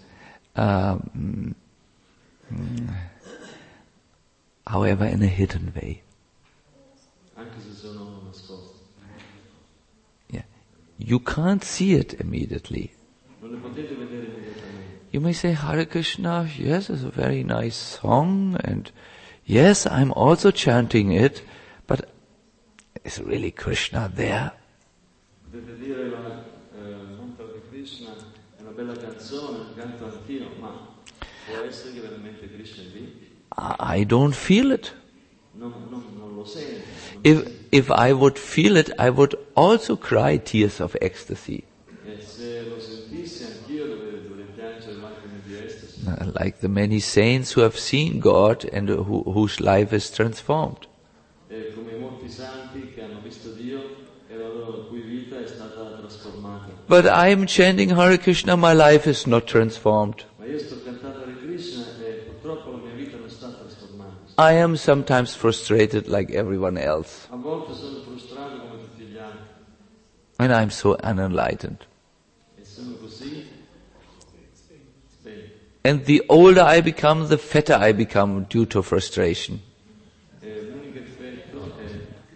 However, in a hidden way. Anche se sono nascoste. Yeah. You can't see it immediately. Non le potete vedere immediatamente. You may say, Hare Krishna, yes, it's a very nice song, and yes, I'm also chanting it, but is really Krishna there? Potete dire la mantra di Krishna è una bella canzone, un canto antino, ma può essere che veramente Krishna è lì? I don't feel it. Non lo sento. If I would feel it, I would also cry tears of ecstasy. E se lo sentissi anch'io dovrei piangere lacrime di estasi. Like the many saints who have seen God and whose life is transformed. E come i molti santi che hanno visto Dio e la cui vita è stata trasformata. But I am chanting Hare Krishna, my life is not transformed. Ma io sto cantando Hare Krishna e purtroppo la mia vita non sta trasformando. I am sometimes frustrated like everyone else. A volte sono frustrato come tutti gli altri. And I'm so unenlightened. E sono così spenti. And the older I become, the fatter I become due to frustration. E l'unico effetto è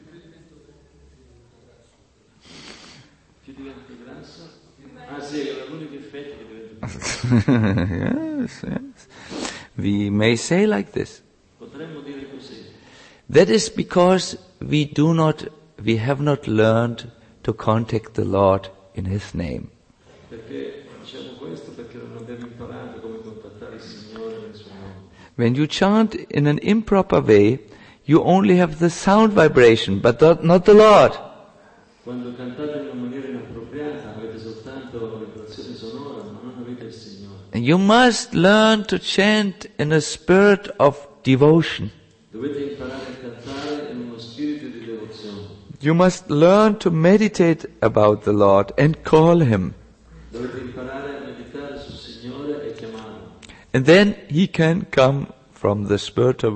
più diventi grasso? Ah sì, l'unico effetto è che diventi grasso. Yes, yes. We may say like this. Potremmo dire così. That is because we have not learned to contact the Lord in His name. Perché diciamo questo? Perché non abbiamo imparato come contattare il Signore nel suo nome. When you chant in an improper way, you only have the sound vibration, but not the Lord. Quando cantate in una maniera inappropriata avete soltanto la vibrazione sonora, ma non avete il Signore. And you must learn to chant in a spirit of devotion. Dovete imparare a cantare in uno spirito di devozione. You must learn to meditate about the Lord and call Him. Dovete imparare a meditare sul Signore e chiamarlo. And then He can come from the spiritual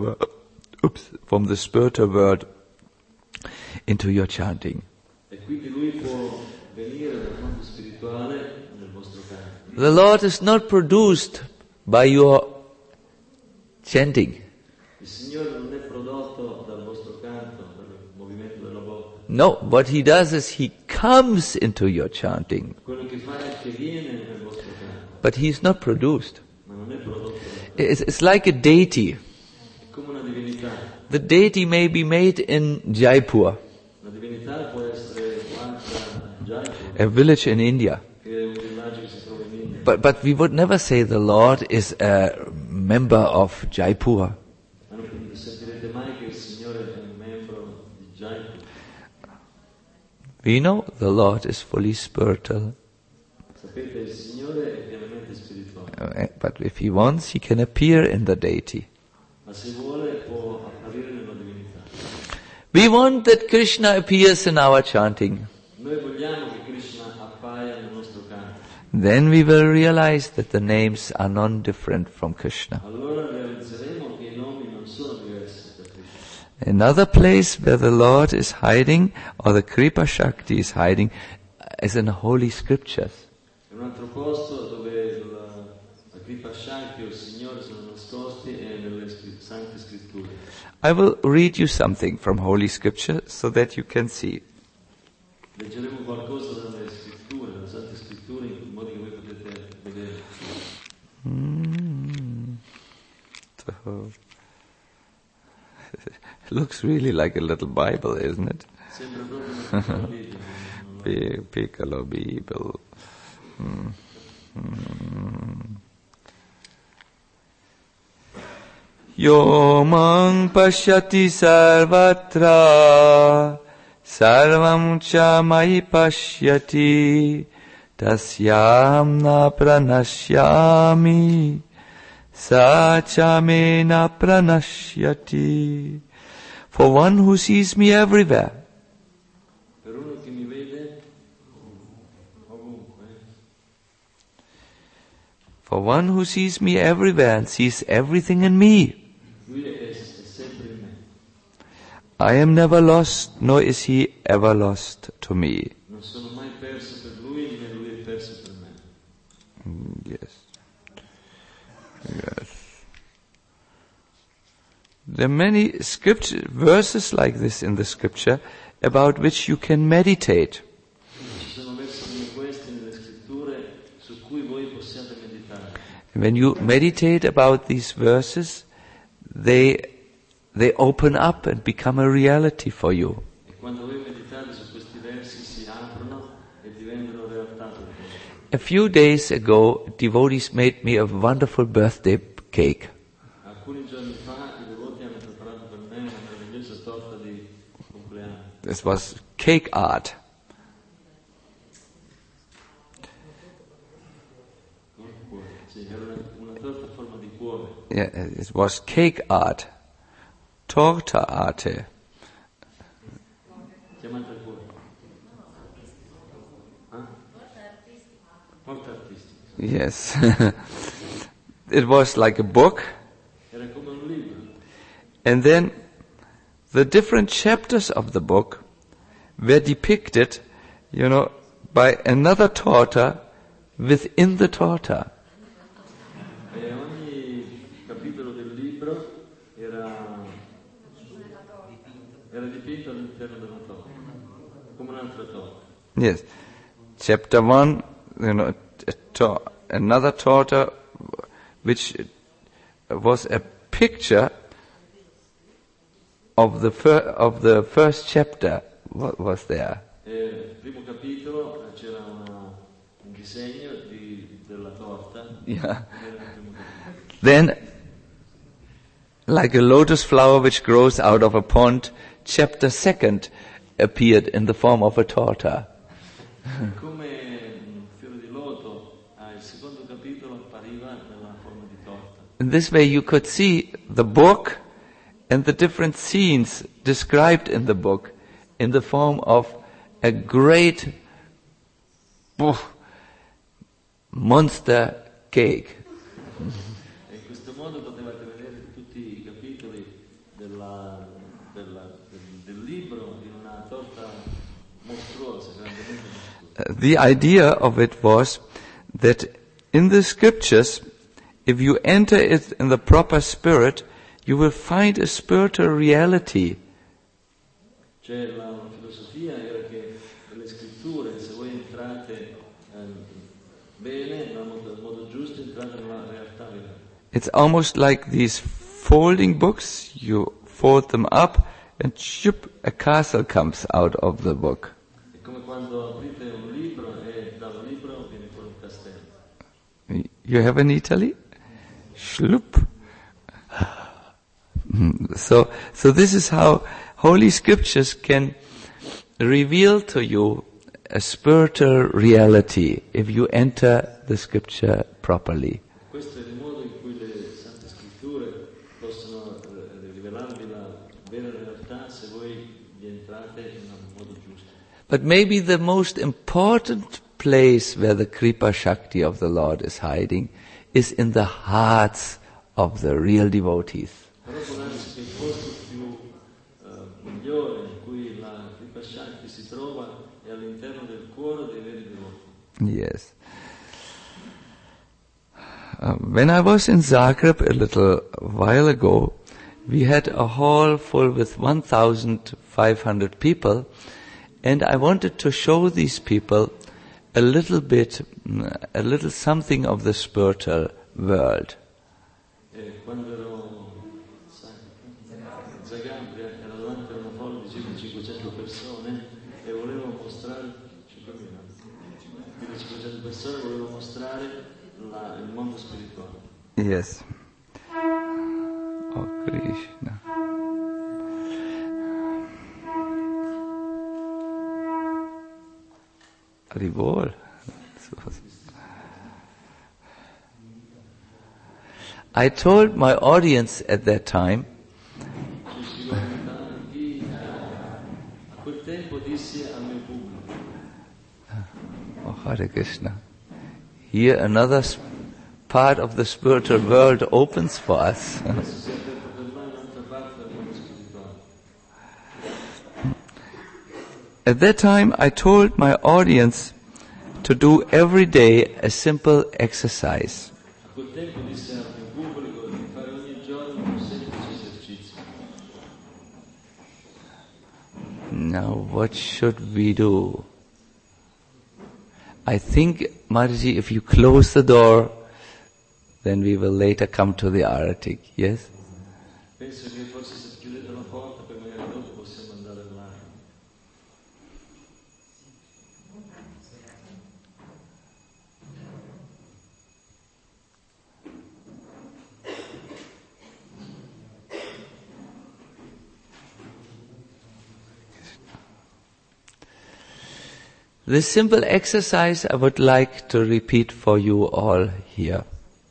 world into your chanting. E quindi Lui può venire dal mondo spirituale nel vostro canto. The Lord is not produced by your chanting. Il Signore non è prodotto dal vostro canto, dal movimento della bocca. No, what He does is He comes into your chanting. Quello che fa è che viene nel vostro canto, But He is not produced. ma non è prodotto. It's like a deity. È come una divinità. The deity may be made in Jaipur, La divinità può essere fatta a Jaipur, a village in India. che è un villaggio che si trova in India. But we would never say the Lord is a member of Jaipur. Ma non sentirete mai che il Signore è un membro di Jaipur. We know the Lord is fully spiritual. Sapete, il Signore è pienamente spirituale. But if He wants, He can appear in the deity. Ma se vuole può apparire nella divinità. We want that Krishna appears in our chanting. Noi vogliamo che Krishna appaia nel nostro canto. Then we will realize that the names are non-different from Krishna. Allora realizzeremo che i nomi non sono diversi da Krishna. Another place where the Lord is hiding, or the Kripa Shakti is hiding, is in the Holy Scriptures. Un altro posto dove la Kripa Shakti o il Signore sono nascosti è nelle Sante Scritture. I will read you something from Holy Scripture so that you can see. Leggeremo qualcosa dalle Scritture, dalle Sante Scritture, in modo che voi potete vedere. So, it looks really like a little Bible, isn't it? Sembra proprio una Bibbia. Piccolo Bible. Yo mang pashyati sarvatra sarvam cha mai pashyati tasyam na pranashyami sa cha me na pranashyati. For one who sees me everywhere, Per uno che mi vede ovunque. for one who sees me everywhere and sees everything in me, Lui è sempre in me. I am never lost, nor is he ever lost to me. Non sono mai perso per lui, né lui è perso per me. Yes. Yes. There are many scripture verses like this in the scripture about which you can meditate. Ci sono versi come questi nelle Scritture su cui voi possiate meditare. When you meditate about these verses, they open up and become a reality for you. E quando voi meditate su questi versi si aprono e diventano realtà per voi. A few days ago, devotees made me a wonderful birthday cake. Alcuni giorni fa i devoti hanno preparato per me una meravigliosa torta di compleanno. This was cake art. Sì, era una torta a forma di cuore. Yeah, it was cake art. Torta arte. Chiamata cuore. Molto artistica. Yes. It was like a book, Era come un libro. and then the different chapters of the book were depicted, by another torta within the torta. E ogni capitolo del libro era dipinto all'interno della torta, come un'altra torta. Yes. Chapter 1, another torta which was a picture of the first chapter. What was there? Il primo capitolo c'era un disegno della torta. Yeah. Era il primo capitolo. Then, like a lotus flower which grows out of a pond, chapter 2 appeared in the form of a torta. Come un fiore di loto, il secondo capitolo appariva nella forma di torta. In this way you could see the book and the different scenes described in the book in the form of a great monster cake. E in questo modo potevate vedere tutti i capitoli del libro in una torta mostruosa, grandemente mostruosa. The idea of it was that in the scriptures, if you enter it in the proper spirit, you will find a spiritual reality. Cioè la filosofia era che nelle scritture, se voi entrate bene, nel modo giusto, entrate nella realtà vera. It's almost like these folding books. You fold them up and shoop, a castle comes out of the book. È come quando aprite un libro e dal libro viene fuori un castello. You have in Italy? Schlup. So this is how Holy Scriptures can reveal to you a spiritual reality if you enter the Scripture properly. Questo è il modo in cui le Sante Scritture possono rivelarvi la vera realtà se voi vi entrate in un modo giusto. But maybe the most important place where the Kripa Shakti of the Lord is hiding is in the hearts of the real devotees. Però può darsi che il posto più Yes. When I was in Zagreb a little while ago, we had a hall full with 1,500 people, and I wanted to show these people a little something of the spiritual world. Quando ero a Zagabria, era davanti a una folla di circa 500 persone e volevo mostrare 500 persone, volevo mostrare il mondo spirituale. Yes. Oh Krishna. Haribol. I told my audience at that time, oh Hare Krishna, here another part of the spiritual world opens for us. At that time, I told my audience to do every day a simple exercise. Now, what should we do? I think, Mataji, if you close the door, then we will later come to the Aratik, yes? Penso che forse se chiudete la porta, poi magari dopo possiamo andare là. This simple exercise I would like to repeat for you all here.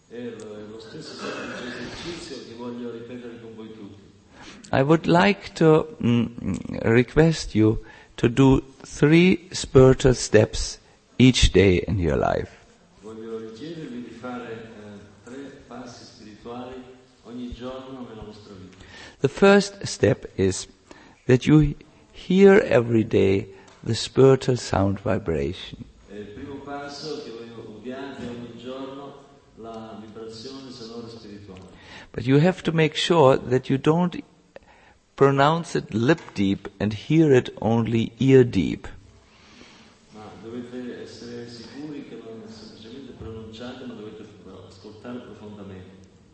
I would like to request you to do 3 spiritual steps each day in your life. Voglio richiedervi di fare 3 passi spirituali ogni giorno nella vostra vita. The first step is that you hear every day the spiritual sound vibration. Il primo passo è che voi udiate ogni giorno la vibrazione sonora spirituale. But you have to make sure that you don't pronounce it lip deep and hear it only ear deep. Ma dovete essere sicuri che non semplicemente pronunciate, ma dovete ascoltare profondamente.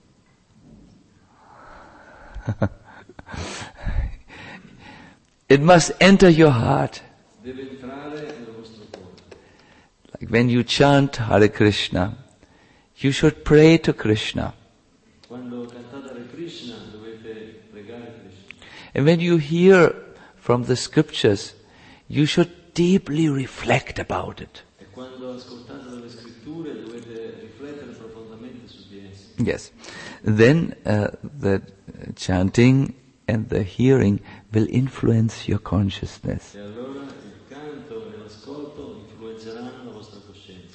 It must enter your heart. Deve entrare nel vostro cuore. Like when you chant Hare Krishna, you should pray to Krishna. Quando cantate Hare Krishna dovete pregare Krishna. And when you hear from the scriptures, you should deeply reflect about it. E quando ascoltate dalle scritture dovete riflettere profondamente su di esse. Yes. Then the chanting and the hearing will influence your consciousness. E allora il canto e l'ascolto influenzeranno la vostra coscienza.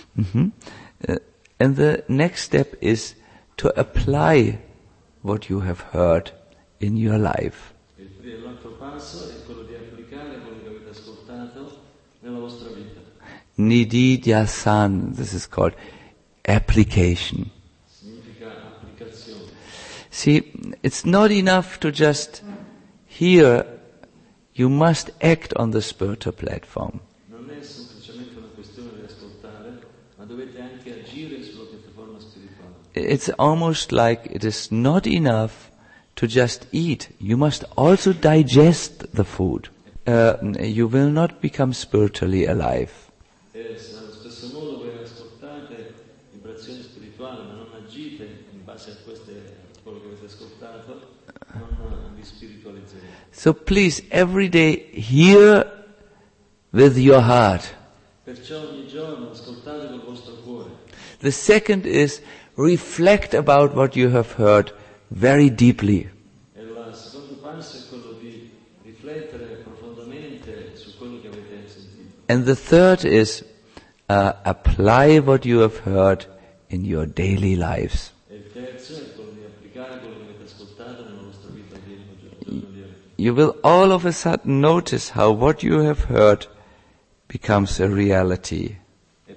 And the next step is to apply what you have heard in your life. L'altro passo è quello di applicare quello che avete ascoltato nella vostra vita. Nididhyasan, this is called application. Significa applicazione. See, it's not enough to just hear, you must act on the spiritual platform. Non è semplicemente una questione di ascoltare, ma dovete anche agire sulla piattaforma spirituale. It's almost like it is not enough to just eat. You must also digest the food. You will not become spiritually alive. E allo stesso modo voi ascoltate vibrazione spirituale, ma non agite in base a quello che avete ascoltato, non vi spiritualizzerete. So please, every day, hear with your heart. Perciò ogni giorno ascoltate col vostro cuore. The second is reflect about what you have heard very deeply. E il secondo passo è quello di riflettere profondamente su quello che avete sentito. And the third is apply what you have heard in your daily lives. E il terzo è quello di applicare quello che avete ascoltato nella vostra vita giornaliera. You will all of a sudden notice how what you have heard becomes a reality.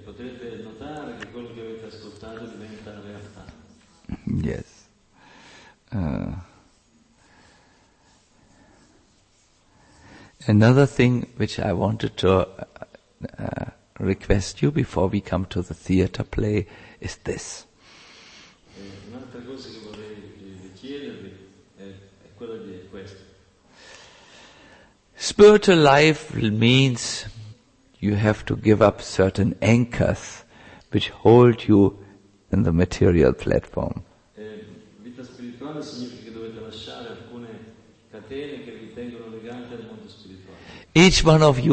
Yes. Another thing which I wanted to request you before we come to the theater play is this. Un'altra cosa che vorrei chiedervi è quella di questo. Spiritual life means you have to give up certain anchors which hold you in the material platform. Vita spirituale significa che dovete lasciare alcune catene che vi tengono legati al mondo spirituale. Each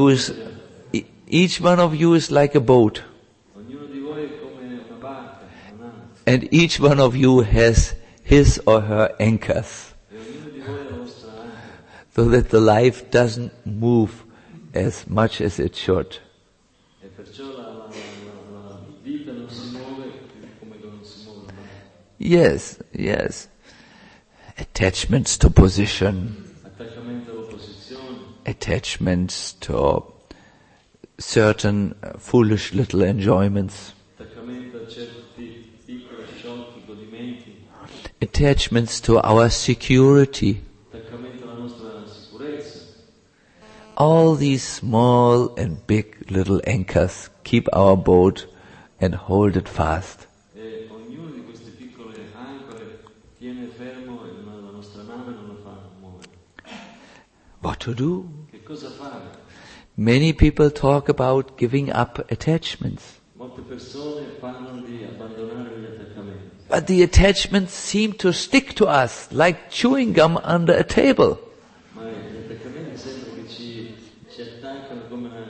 one of you is like a boat. Ognuno di voi è come una barca, un'anca. And each one of you has his or her anchors, E ognuno di voi ha la vostra anca, so that the life doesn't move as much as it should. e perciò la vita non si muove come non si muove la barca. Yes. Attachments to position, Attaccamento alla posizione, attachments to certain foolish little enjoyments, attaccamento a certi piccoli sciocchi godimenti, attachments to our security. attaccamento alla nostra sicurezza. All these small and big little anchors keep our boat and hold it fast. E ognuno di queste piccole ancore tiene fermo la nostra nave, non la fa muovere. What to do? Che cosa fare? Many people talk about giving up attachments. Molte persone parlano di abbandonare gli attaccamenti, But the attachments seem to stick to us like chewing gum under a table. ma gli attaccamenti sembra che ci attaccano come una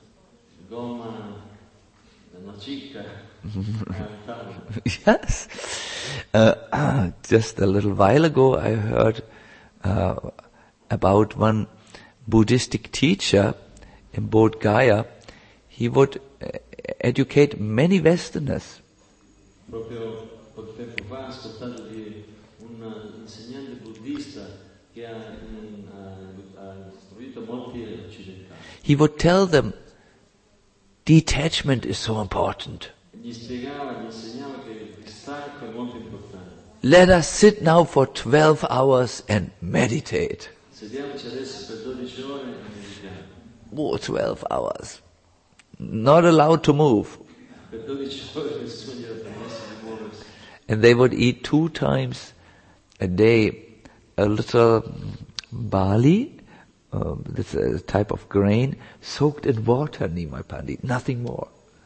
gomma, una cicca al tavolo. Yes. Just a little while ago I heard about one Buddhistic teacher in Bodh Gaya. He would educate many Westerners. Proprio poco tempo fa ho ascoltato di un insegnante buddista che ha istruito molti occidentali. He would tell them, detachment is so important. Gli insegnava che il distacco è molto importante. Let us sit now for 12 hours and meditate. Sediamoci adesso per 12 ore e meditiamo. Oh, 12 hours. Not allowed to move. Per 12 ore nessuno gli era permesso di muoversi. And they would eat 2 times a day a little barley, this a type of grain, soaked in water, Nimai Pandit, nothing more.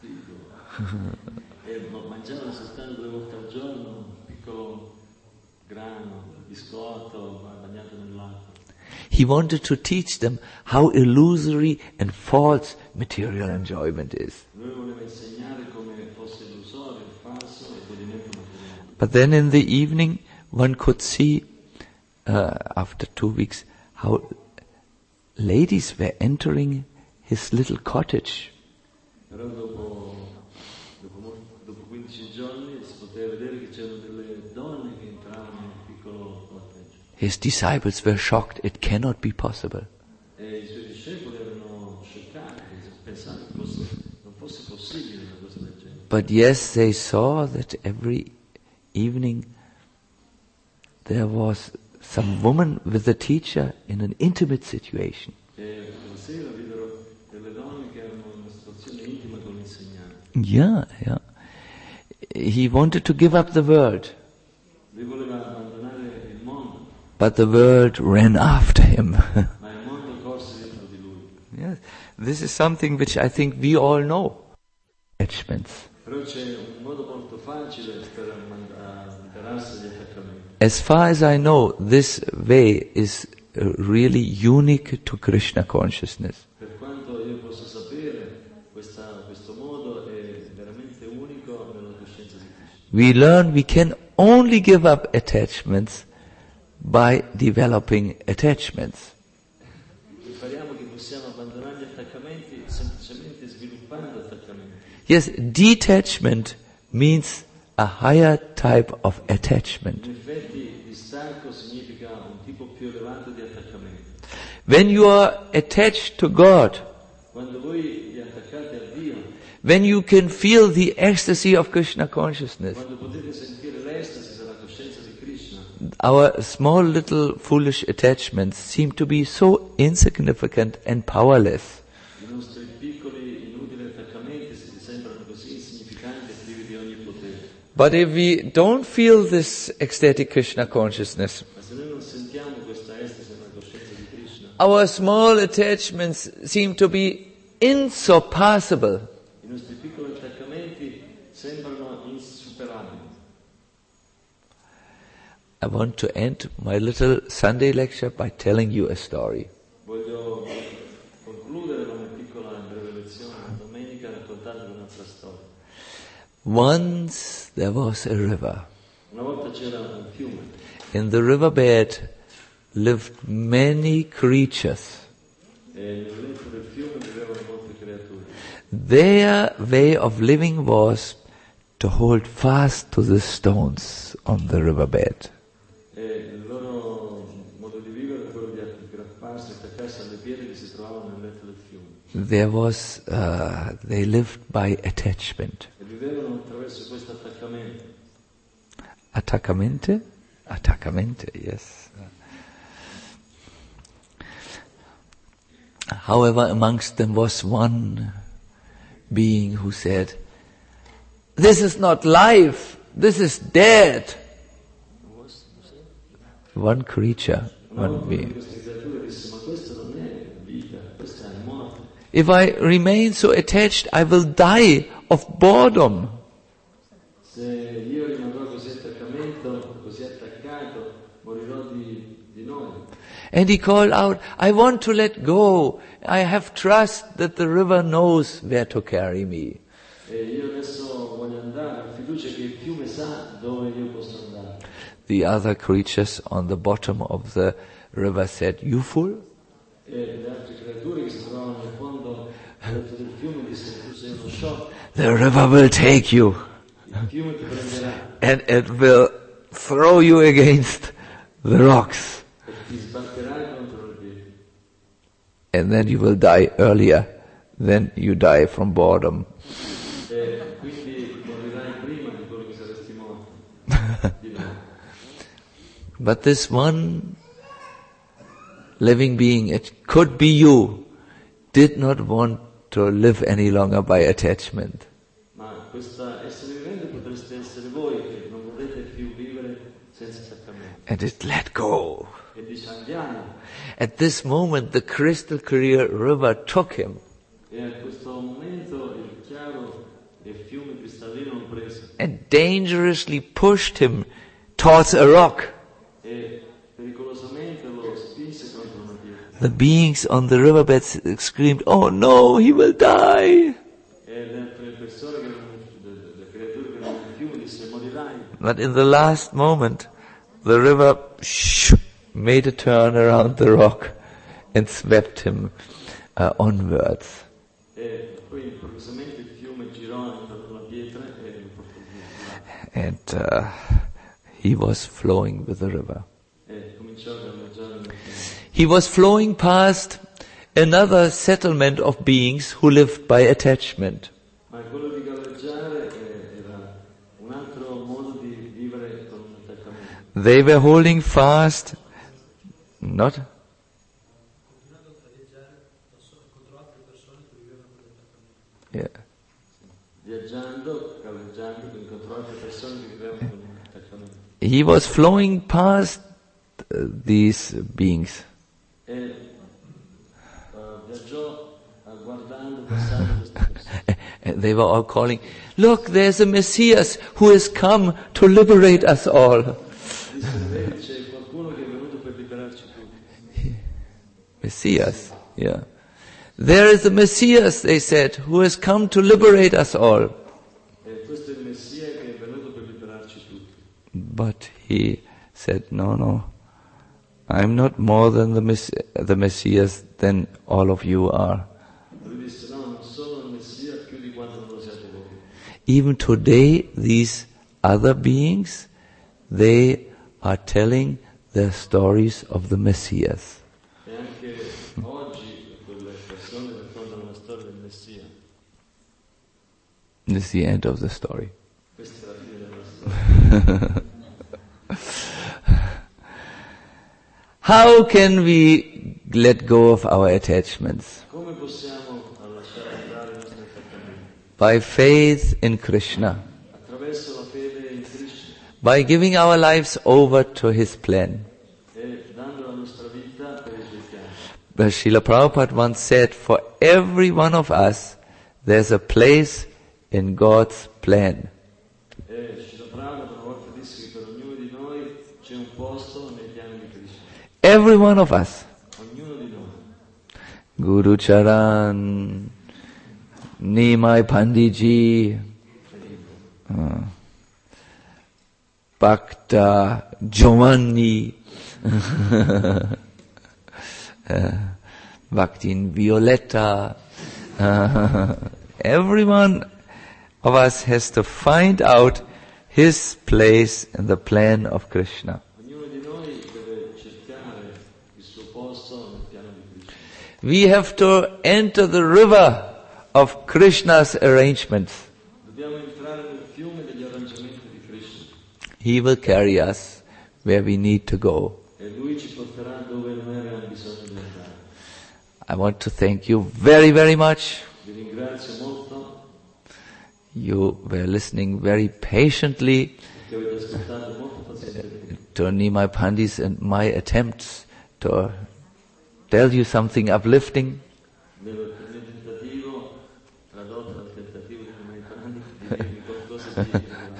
E mangiavano soltanto 2 volte al giorno un piccolo grano, biscotto bagnato nell'acqua. He wanted to teach them how illusory and false material enjoyment is. Lui voleva insegnare come fosse illusorio, falso e godimento materiale. But then in the evening, one could see, after 2 weeks, how ladies were entering his little cottage. Però dopo 15 giorni si poteva vedere che c'erano delle donne che entravano nel piccolo cottage. His disciples were shocked. It cannot be possible. E i suoi discepoli erano scioccati, pensando che non fosse possibile una cosa del genere. But yes, they saw that every evening there was some woman with the teacher in an intimate situation. E la sera videro delle donne che erano in una situazione intima con l'insegnante. Yeah. He wanted to give up the world, Lui voleva abbandonare il mondo, but the world ran after him. ma il mondo corse dietro di lui. Yes, this is something which I think we all know. Attachments. Però c'è un modo molto facile per liberarsi dagli attaccamenti. As far as I know, this way is really unique to Krishna consciousness. Per quanto io posso sapere, questo modo è veramente unico nella coscienza di Krishna. We learn we can only give up attachments by developing attachments. Impariamo che possiamo abbandonare gli attaccamenti semplicemente sviluppando attaccamenti. Yes, detachment means a higher type of attachment. In effetti, distacco significa un tipo più elevato di attaccamento. When you are attached to God, Quando voi vi attaccate a Dio, when you can feel the ecstasy of Krishna consciousness, quando potete sentire l'estasi della coscienza Krishna. Our small little foolish attachments seem to be so insignificant and powerless. I nostri piccoli inutili attaccamenti sembrano così insignificanti e privi di ogni potere. But if we don't feel this ecstatic Krishna consciousness, Ma se noi non sentiamo questa estasi nella coscienza di Krishna, our small attachments seem to be insurpassable. i nostri piccoli attaccamenti sembrano insuperabili. I want to end my little Sunday lecture by telling you a story. Voglio concludere la mia piccola e breve lezione domenica raccontandovi un'altra storia. Once there was a river. Una volta c'era un fiume. In the riverbed lived many creatures. E nel letto del fiume vivevano molte creature. Their way of living was to hold fast to the stones on the riverbed. E il loro modo di vivere era quello di aggrapparsi, attaccarsi alle pietre che si trovavano nel letto del fiume. They lived by attachment. E vivevano attraverso questo attaccamento. Attaccamente? Attaccamente, yes. However, amongst them was one being who said, "This is not life, this is dead." One creature, one being. Queste creature disse, ma questo non è vita, questa è morte. If I remain so attached, I will die of boredom. Se io rimarrò così attaccato, morirò di noia. And he called out, "I want to let go. I have trust that the river knows where to carry me." E io adesso voglio andare, ho fiducia che il fiume sa dove io posso andare. The other creatures on the bottom of the river said, "You fool? E le altre creature che si trovavano nel fondo del fiume dissero, tu sei uno sciocco, The river will take you il fiume ti prenderà and it will throw you against the rocks. e ti sbatterà contro le pietre. And then you will die earlier than you die from boredom." E quindi morirai prima di quello che saresti morto. Di noia. But this one living being, it could be you, did not want to live any longer by attachment. Ma questa essere vivente potreste essere voi che non volete più vivere senza attaccamento. And it let go. E dice andiamo. At this moment, the crystal clear river took him E a questo momento il chiaro e il fiume cristallino lo prese and dangerously pushed him towards a rock. e pericolosamente lo spinse contro una pietra. The beings on the riverbed screamed, "Oh no, he will die!" E le altre persone che erano, le creature che erano nel fiume disse morirai. But in the last moment, the river made a turn around the rock and swept him onwards. E poi improvvisamente il fiume girò intorno alla pietra e lo portò via. And he was flowing with the river. E cominciò a galleggiare nel fiume. He was flowing past another settlement of beings who lived by attachment. Ma quello di galleggiare era un altro modo di vivere con un attaccamento. They were holding fast, not? Yeah. Viaggiando, galleggiando, incontrò altre persone che vivevano con un attaccamento. He was flowing past these beings. E viaggiò guardando, passando queste persone. And they were all calling, "Look, there's a Messias who has come to liberate us all." Disse, vedi, c'è qualcuno che è venuto per liberarci tutti. Messias, yeah. "There is a Messias," they said, "who has come to liberate us all." E questo è il Messia che è venuto per liberarci tutti. But he said, no, I'm not more than the Messias than all of you are. Lui disse, no, non sono il Messia più di quanto non lo siate voi. Even today, these other beings, they are telling their stories of the Messias. E anche oggi quelle persone raccontano la storia del Messia. This is the end of the story. Questa è la fine della storia. How can we let go of our attachments? Come possiamo lasciare andare i nostri attaccamenti? By faith in Krishna. Attraverso la fede in Krishna By giving our lives over to His plan. e dando la nostra vita per i suoi piani. But Srila Prabhupada once said, for every one of us, there's a place in God's plan. E Srila Prabhupada una volta disse che per ognuno di noi c'è un posto nei piani di Krishna. Every one of us. Ognuno di noi. Guru Charan, Nimai Pandiji, Bhakta, Giovanni, Bhaktin Violetta. Everyone of us has to find out his place in the plan of Krishna. Ognuno di noi deve cercare il suo posto nel piano di Krishna. We have to enter the river of Krishna's arrangements. Dobbiamo entrare nel fiume degli arrangiamenti di Krishna. He will carry us where we need to go. E lui ci porterà dove noi abbiamo bisogno di andare. I want to thank you very, very much. Vi ringrazio molto You were listening very patiently che avete ascoltato molto pazientemente to Nimai Pandis and my attempts to tell you something uplifting. nel mio tentativo, tradotto dal tentativo di mai panni, di dirvi qualcosa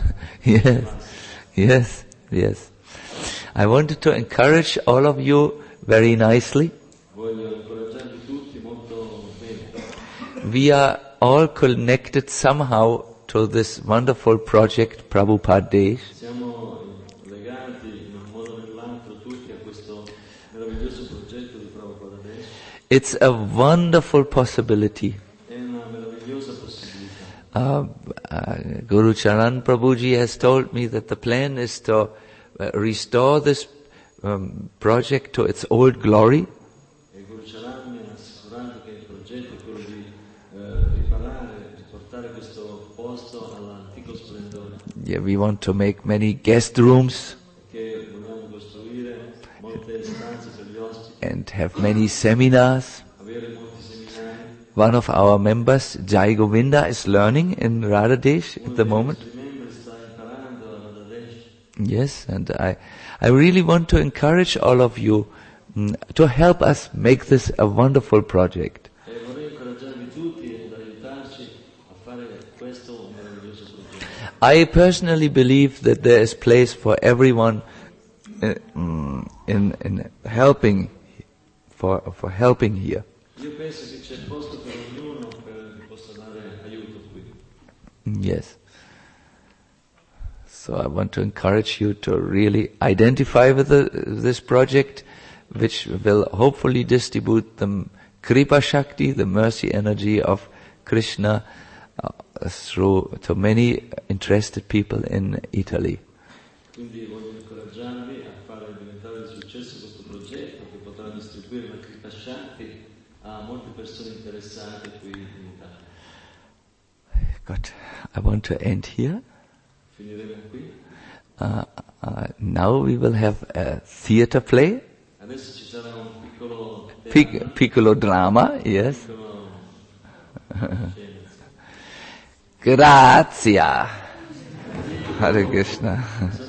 di Yes. I wanted to encourage all of you very nicely. Voglio incoraggiarvi tutti molto bene. We are all connected somehow to this wonderful project Prabhupada Desh. Siamo legati in un modo o nell'altro tutti a questo meraviglioso progetto di Prabhupada Desh. It's a wonderful possibility. È una meravigliosa possibilità. Guru Charan Prabhuji has told me that the plan is to restore this project to its old glory. E Guru Charan mi ha assicurato che il progetto è quello di riparare, riportare questo posto all'antico splendore. Yeah, we want to make many guest rooms Che vogliamo costruire molte stanze per gli ospiti, and have many seminars. avere molti seminari. One of our members, Jai Govinda, is learning in Radhadesh Uno at the dei moment. nostri membri sta imparando a Bangladesh. Yes, and I really want to encourage all of you to help us make this a wonderful project. E vorrei incoraggiarvi tutti ad aiutarci a fare questo meraviglioso progetto. I personally believe that there is place for everyone in helping for helping here. Io penso che c'è posto per ognuno per che possa dare aiuto qui. Yes. So I want to encourage you to really identify with this project, which will hopefully distribute the Kripa Shakti, the mercy energy of Krishna, through to many interested people in Italy. Quindi voglio incoraggiarvi a fare diventare di successo questo progetto che potrà distribuire la Kripa Shakti a molte persone interessate qui in Italia. Good. I want to end here. Finiremo qui. Now we will have a theater play, Adesso ci sarà un piccolo teatro, piccolo drama, yes. piccolo scena. Grazie. Hare Krishna. So